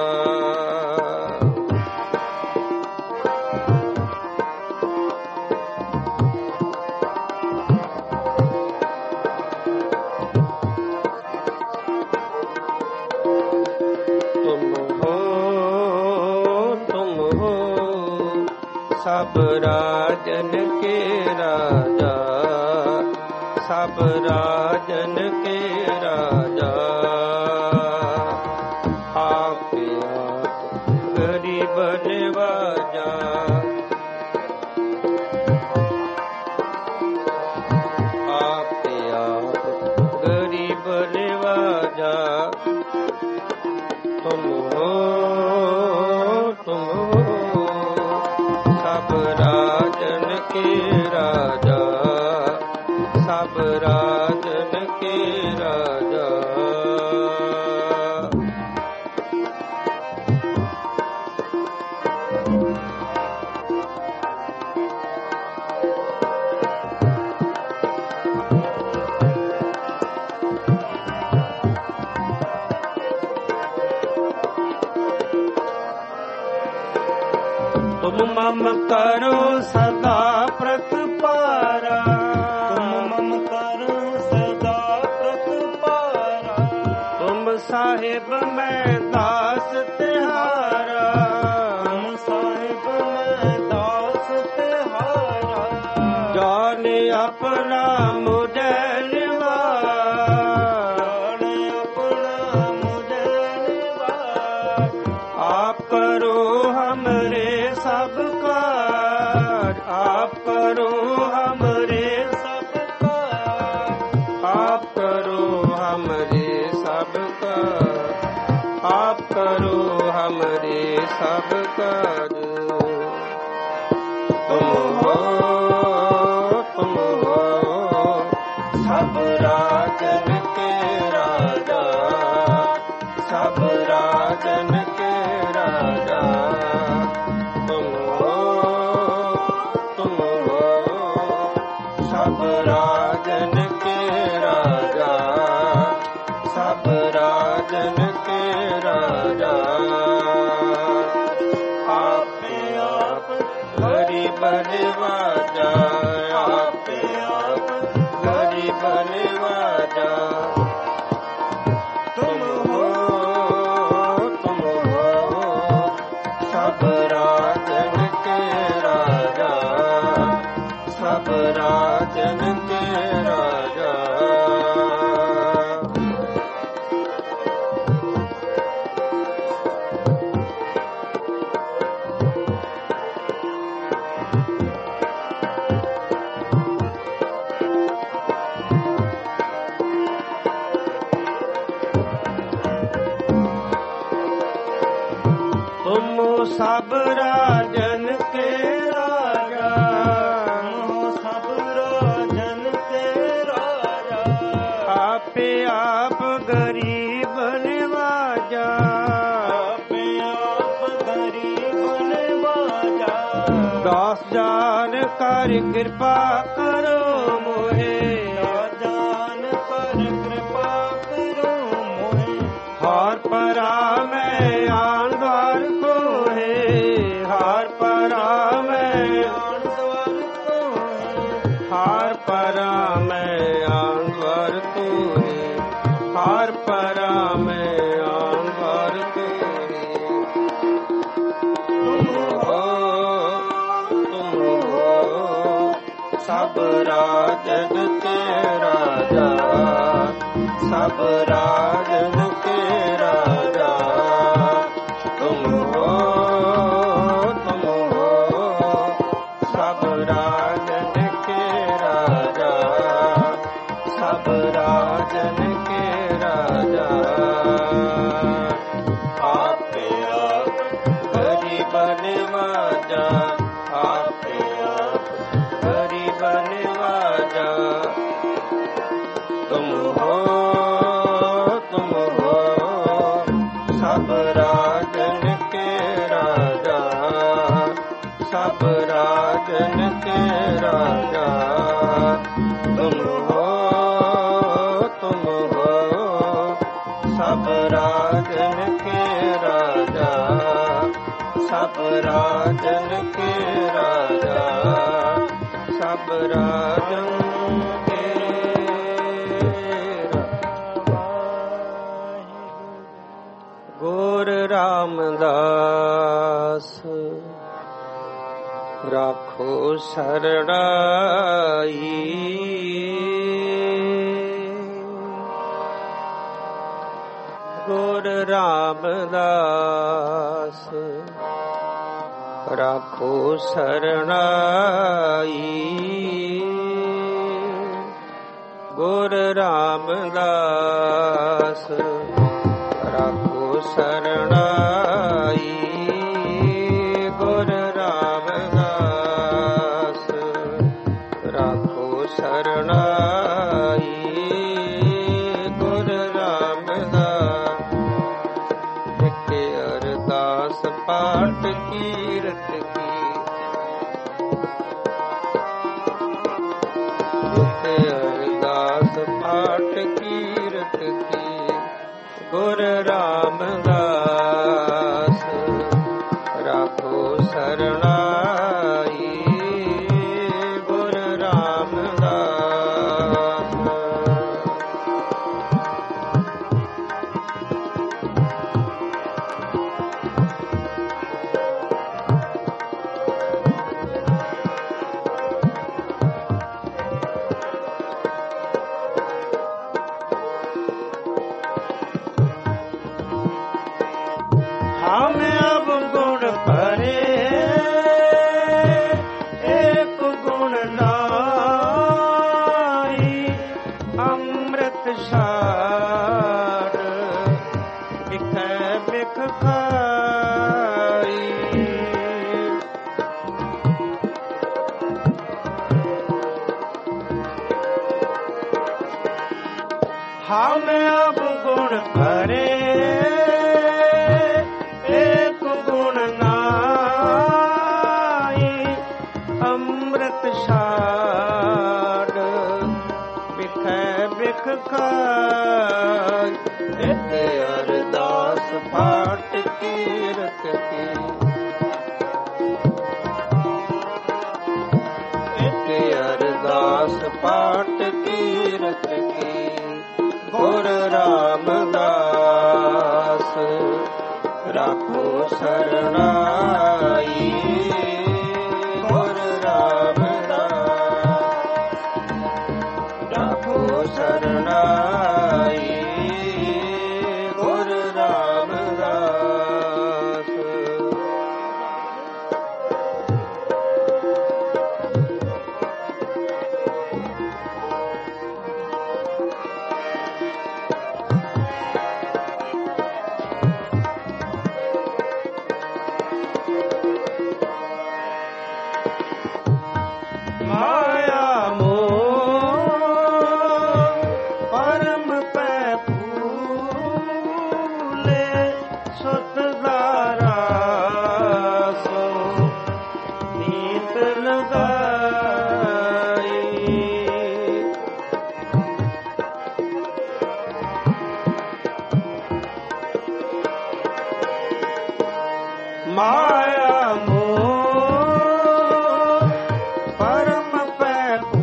सब राजन के राजा, सब राजन के राजा। आप आप गरीब नवाजा, आप आप गरीब नवाजा। तुम हो तुम हो सब राजन के राजा, सब राजन के राजा। तुम मम करो सदा प्रतिपारा, तुम मम करो सदा प्रतिपारा। तुम साहिब मैं दास तिहारा, तुम साहिब मैं दास तिहारा। जाने अपना मुझे निवार, जाने अपना मुझे निवार। आप करो हमरे सब काज, आप करो हमरे सब काज। आप करो हमरे सब काज, आप करो हमरे सब काज। तुम हो तुम हो सब राजन के राजा, सब राजन के राजा। तुम हो तुम हो सब राजन के राजा, सब राजन के राजा। आप आप गरीब नवाजा, आप आप गरीब नवाजा। तुम हो तुम हो सब राजन के राजा, सब राजन के राजा। तुम सब राजन के राजा, तुम सब राजन के राजा। आप आप गरीब नवाजा, आप आप गरीब नवाजा। दास जान कर कृपा करो मोहे, जान कर कृपा करो मोहे। हार परा मैं आन द्वार को है, हार परा मैं आन द्वार को है। हार परा मैं आन द्वार को है, हार परा मैं आन द्वार को है। तुम हो तुम हो सब राजन के राजा, सब राजन के राजा। तुम हो तुम हो सब राजन के राजा, सब राजन के राजा। आप आप गरीब नवाजा, आप आप हो तुम हो सब राजन के राजा, सब राजन के राजा। तुम हो तुम हो सब राजन के राजा, सब राजन के राजा, सब राजन के राजा। गोर रामदास राखो शरणाई, गोर रामदास राखो शरणाई, गोर रामदास राखो शरणाई, गोर रामदास राखो शरणाई, गोर रामदास। एक अरदास पाठ कीरत की, एक अरदास पाठ कीरत की, गुर रामदास राखो शरणाई, गुर रामदास। हम अब गुण भरे एक गुण नाई, अमृत सार बिख बिख खाई। हम अब गुण भरे एक गुण नाई, अमृत सार बिख बिख खाई। एक अरदास पाठ कीरत की, एक अरदास पाठ कीरत की, गुर रामदास राखो शरणाई, गुर रामदास राखो शरणाई, गुर रामदास। माया मोह परम पे फूले, सुत दारा सो नीत लगाई। माया परम पे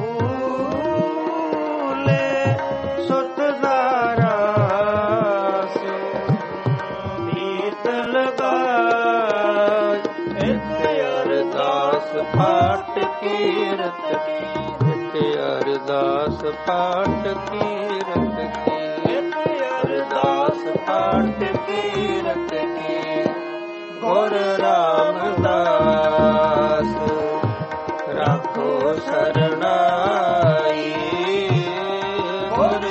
फूले, सुत दारा सो नीत लगाई। एक अरदास पाठ कीरत की, एक अरदास पाठ कीरत की, एक अरदास पाठ कीरत की, गुर रामदास राखो शरणाई, गुर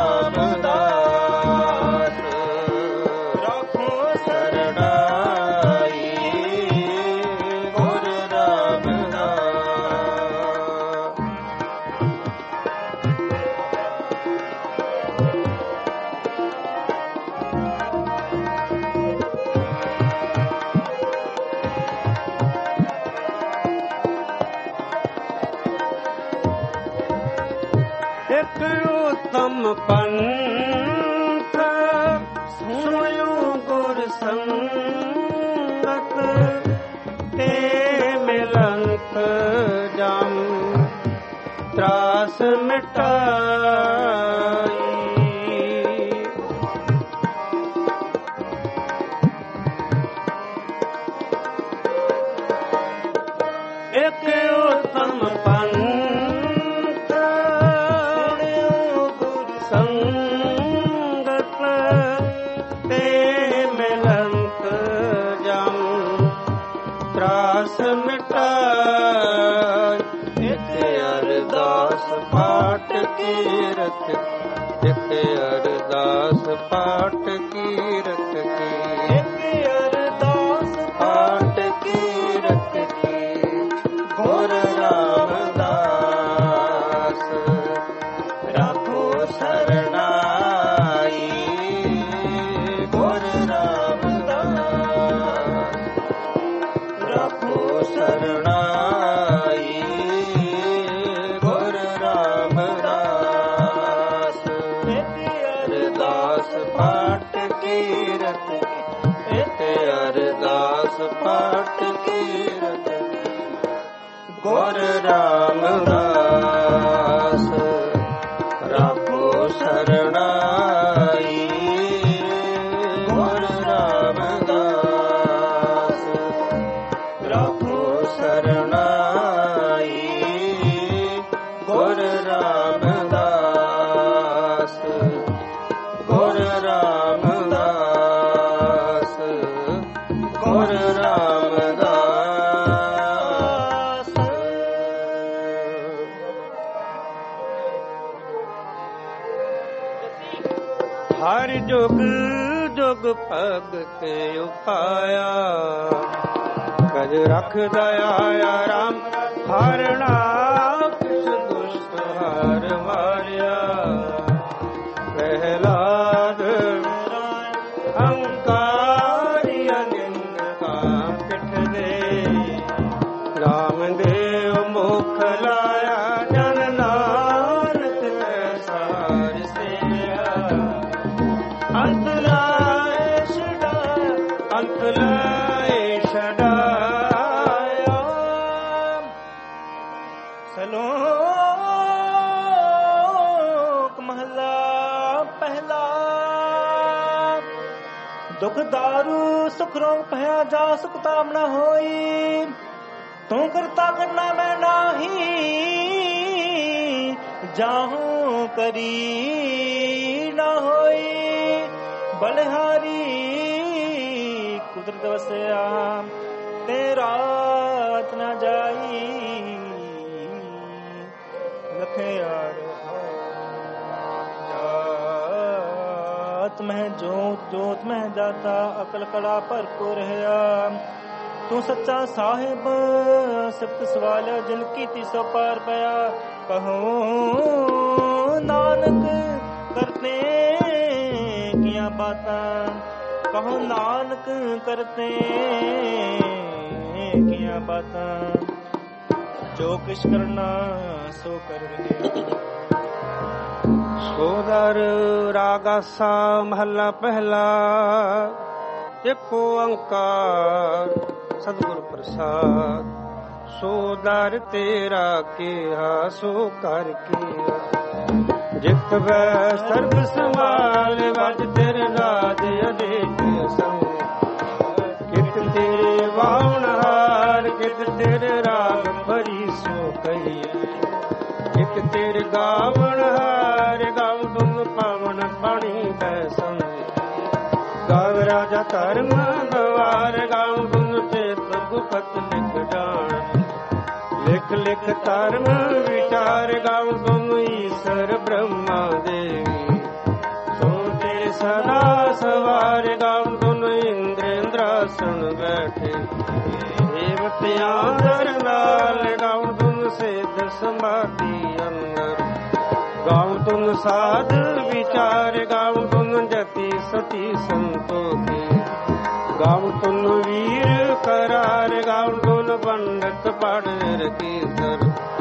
रामदास राखो शरणाई, गुर रामदास। ਉਤਮ ਪੰਥ ਸੁਣਿਓ ਗੁਰ ਸੰਗਤ ਤੇ ਮਿਲੰਤ ਜਮ ਤਰਾਸ ਮਿਟਾਈ। ਇੱਕ ਉਤਮ ਪੰਥ ਗੁਰ ਸੰਗਤ ਤੇ ਮਿਲੰਤ ਜਮ ਤਰਾਸ ਮਿਟਾਈ। ਇੱਕ ਅਰਦਾਸ ਪਾਠ ਕੀਰਤ ਇੱਕ ਅਰਦਾਸ ਪਾਠ ਕੀਰਤ ਕੀ ਇੱਕ ਅਰਦਾਸ ਪਾਠ ਕੀਰਤ ਕੀ ਗੁਰ ਰਾਮਦਾਸ ਰਾਖੋ ਸਰਣਾਈ। ਗੁਰ ਰਾਮਦਾਸ ਰਾਖੋ ਸਰਣਾਈ। ਗੁਰ ਰਾਮਦਾਸ ਇੱਕ ਅਰਦਾਸ ਪਾਠ ਕੀਰਤ ਇੱਕ ਅਰਦਾਸ ਪਾਠ ਕੀਰਤ ਗੁਰ ਰਾਮਦਾਸ ਰਾਖੋ ਸਰਣਾਈ। ਗੁਰ ਰਾਮਦਾਸ ਰਾਖੋ ਸਰਣਾਈ। ਗੁਰ ਰਾਮਦਾਸ ਗੁਰ ਰਾਮਦਾਸ ਗੁਰ ਰਾਮਦਾਸ। ਹਰ ਜੁਗ ਜੁਗ ਭਗਤ ਉਪਾਇਆ ਕਜ ਰਖਦਾ ਆਇਆ ਰਾਮ ਹਰਣਾ ਕਿਛ ਦੁਸ਼ਟ ਹਰ ਮਾਰਿਆ। ਪ੍ਰਹਿਲਾਦ ਹੰਕਾਰੀ ਅਨਿੰਦਕਾ ਪਿਠ ਦੇ ਰਾਮ ਦੇਵ ਮੁਖ ਲਾਇਆ ਜਨ ਨਾਨਕ ਸਾਰ ਸੇਵਿਆ। ਅੰਤ ਲਾਏ ਛਡਾ ਅੰਤ ਲਾਏ ਛਡਾਇਆ। ਸਲੋਕ ਮਹਲਾ ਪਹਿਲਾ। ਦੁਖ ਦਾਰੂ ਸੁਖ ਰੋਗ ਭਇਆ ਜਾ ਸੁਖ ਤਾਮ ਨ ਹੋਈ। ਤੂੰ ਕਰਤਾ ਕਰਨਾ ਮੈਂ ਨਾਹੀ ਜਾਹੂੰ ਕਰੀ ਨ ਹੋਈ। ਬਲਿਹਾਰੀ ਕੁਦਰਤ ਵਸਿਆ ਤੇ ਰਾਤ ਨ ਜਾਈ। ਲਖਿਆਰ ਜਾਤ ਮਹਿ ਜੋਤ ਜੋਤ ਮਹਿ ਜਾਤਾ ਅਕਲ ਕਲਾ ਭਰਪੂਰ ਹੈ। ਤੂੰ ਸੱਚਾ ਸਾਹਿਬ ਸਿਫਤ ਸਵਾਲਿਆ ਜਿਨ ਕੀਤੀ ਸੋ ਪਾਰ ਪਿਆ। ਕਹੋ ਨਾਨਕ ਕਰਤੇ ਕੀਆਂ ਬਾਤਾਂ ਕਹੋ ਨਾਨਕ ਕਰਤੇ ਕੀਆਂ ਬਾਤਾਂ। ਜੋ ਕਿਛ ਕਰਨਾ ਸੋ ਕਰ ਰਿਹਾ। ਸੋਦਰ ਰਾਗਾਸਾ ਮਹੱਲਾ ਪਹਿਲਾ। ਇੱਕ ਓੰਕਾਰ ਸਤਿਗੁਰ ਪ੍ਰਸਾਦ। ਸੋਦਰ ਤੇਰਾ ਕਿਹਾ ਸੋ ਕਰ ਕੀਆ। ਜਿਤ ਵੈ ਸਰਬ ਸੰਭਾਲ ਵਜ ਤੇਰੇ ਰਾਜ ਅਦੇਖ ਸੰਗ। ਕਿਤ ਤੇਰੇ ਵਾਉਣ ਹਾਰ ਕਿਤ ਤੇਰੇ ਰਾਗ ਭਰੀ ਸੋ ਕਹੀਏ। ਕਿਤ ਤੇਰੇ ਗਾਵਣ ਹਾਰ ਗਾਵ ਤੁਮ ਪਾਵਨ ਪਾਣੀ ਬੈ ਸੰਗ। ਗਾਵ ਰਾਜਾ ਧਰਮ ਗਵਾਰ ਗਾਵ ਤੁਮ ਚੇਤ ਗੁਪਤ ਲਿਖ ਜਾਣ। ਲਿਖ ਲਿਖ ਧਰਮ ਵਿਚਾਰ ਗਾਵ ਤੁਮ ਈਸ਼ਰ ਬ੍ਰਹਮਾ ਦੇਵੀ। ਤੁਮ ਤੇਰੇ ਸਦਾ ਸਵਾਰ ਗਾਵ ਤੁਮ ਇੰਦਰ ਇੰਦਰਾਸਣ ਬੈਠੇ। ਦੇਵਤਿਆਂ ਦਰ ਨਾਲ ਗਾਵ ਤੁਮ ਸਿੱਧ ਸਮਾਧੀ ਅੰਦਰ। ਗਾਵ ਤੁਮ ਸਾਧ ਵਿਚਾਰ ਗਾਵ ਤੁਮ ਜਤੀ ਸਤੀ ਸੰਤੋਖੀ। ਗਾਵ ਤੁਮ ਵੀਰ करार गाउन दोन पंडित पढ़ रखी सर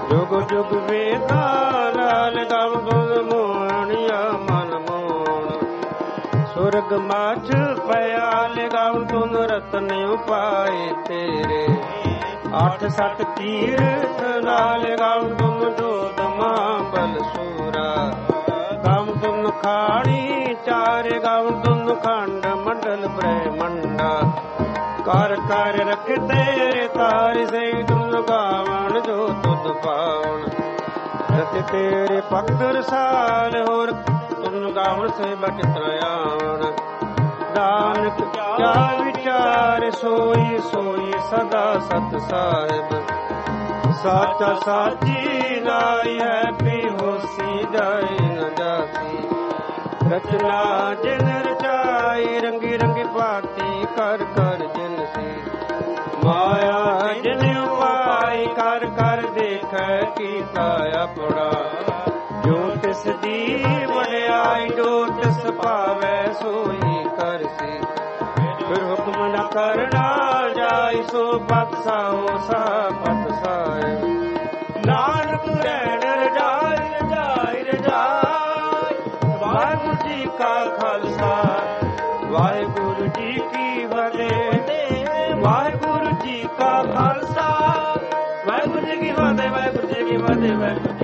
ਜੁਗ ਜੁਗ ਵੇਦਾ ਲਾਲ ਗਮ ਗੁਣ ਮੋਹਣਿਆ ਮਨ ਮੋਹਣ ਸੁਰਗ ਮਾਛ ਪਿਆ ਲਗਾਉ ਤੁਨ ਰਤਨ ਉਪਾਏ ਤੇਰੇ ਅੱਠ ਸੱਤ ਤੀਰਥ ਨਾਲ ਗਾਉ ਤੁਮ ਜੋਤ ਮਹਾਬਲ ਸੂਰਾ ਗਾਉ ਤੁਮ ਖਾਣੀ ਚਾਰ ਗਾਉ ਤੁਮ ਖੰਡ ਮੰਡਲ ਬ੍ਰਹਮੰਡਾ ਕਰ ਕਰ ਰਖ ਤੇਰੇ ਤਾਰ ਸੇ ਤੁਮ ਗਾਵਣ ਜੋ ਤੁਧ ਪਾਵਣ ਰਤ ਤੇਰੇ ਪਕੜ ਸਾਲ ਹੋਰ ਤੁਮ ਗਾਵਣ ਸੇ ਬਟ ਤਰਾਵਣ ਨਾਨਕ ਕਿਆ ਵਿਚਾਰ ਸੋਈ ਸੋਈ ਸਦਾ ਸਤ ਸਾਹਿਬ ਸਾਚਾ ਸਾਚੀ ਨਾਈ ਹੈ ਪੀ ਹੋਸੀ ਜਾਏ ਨ ਜਾਸੀ ਰਚਨਾ ਜਿਨ ਰਚਾਈ ਰੰਗੀ ਰੰਗੀ ਭਾਤੀ ਕਰ ਕਰ ਜਿਨ ਸੀ ਮਾਇਆ ਜਿਨ ਉਪਾਈ ਕਰ ਕਰ ਦੇਖੈ ਕੀਤਾ ਆਪਣਾ ਜੋ ਤਿਸ ਦੀ ਵਡਿਆਈ ਜੋ ਤਿਸ ਭਾਵੈ ਸੋਈ ਕਰਸੀ ਫਿਰ ਹੁਕਮ ਨ ਕਰਨਾ ਜਾਈ ਸੋ ਬਖਸਾਓ ਸਾ ਪਤ ਸਾਹਿਬ ਨਾਨਕ ਰਹਿਣ ਰਜਾਈ ਰਜਾਈ ਰਜਾਈ ਵਾਹਿਗੁਰੂ ਜੀ ਕਾ ਖਾਲਸਾ ਵਾਹਿਗੁਰੂ ਜੀ ਕੀ ਫਤਿਹ ਵਾਹਿਗੁਰੂ ਜੀ ਕਾ ਖਾਲਸਾ ਵਾਹਿਗੁਰੂ ਜੀ ਕੀ ਫਤਿਹ ਵਾਹਿਗੁਰੂ ਜੀ ਕੀ ਫਤਿਹ ਵਾਹਿਗੁਰੂ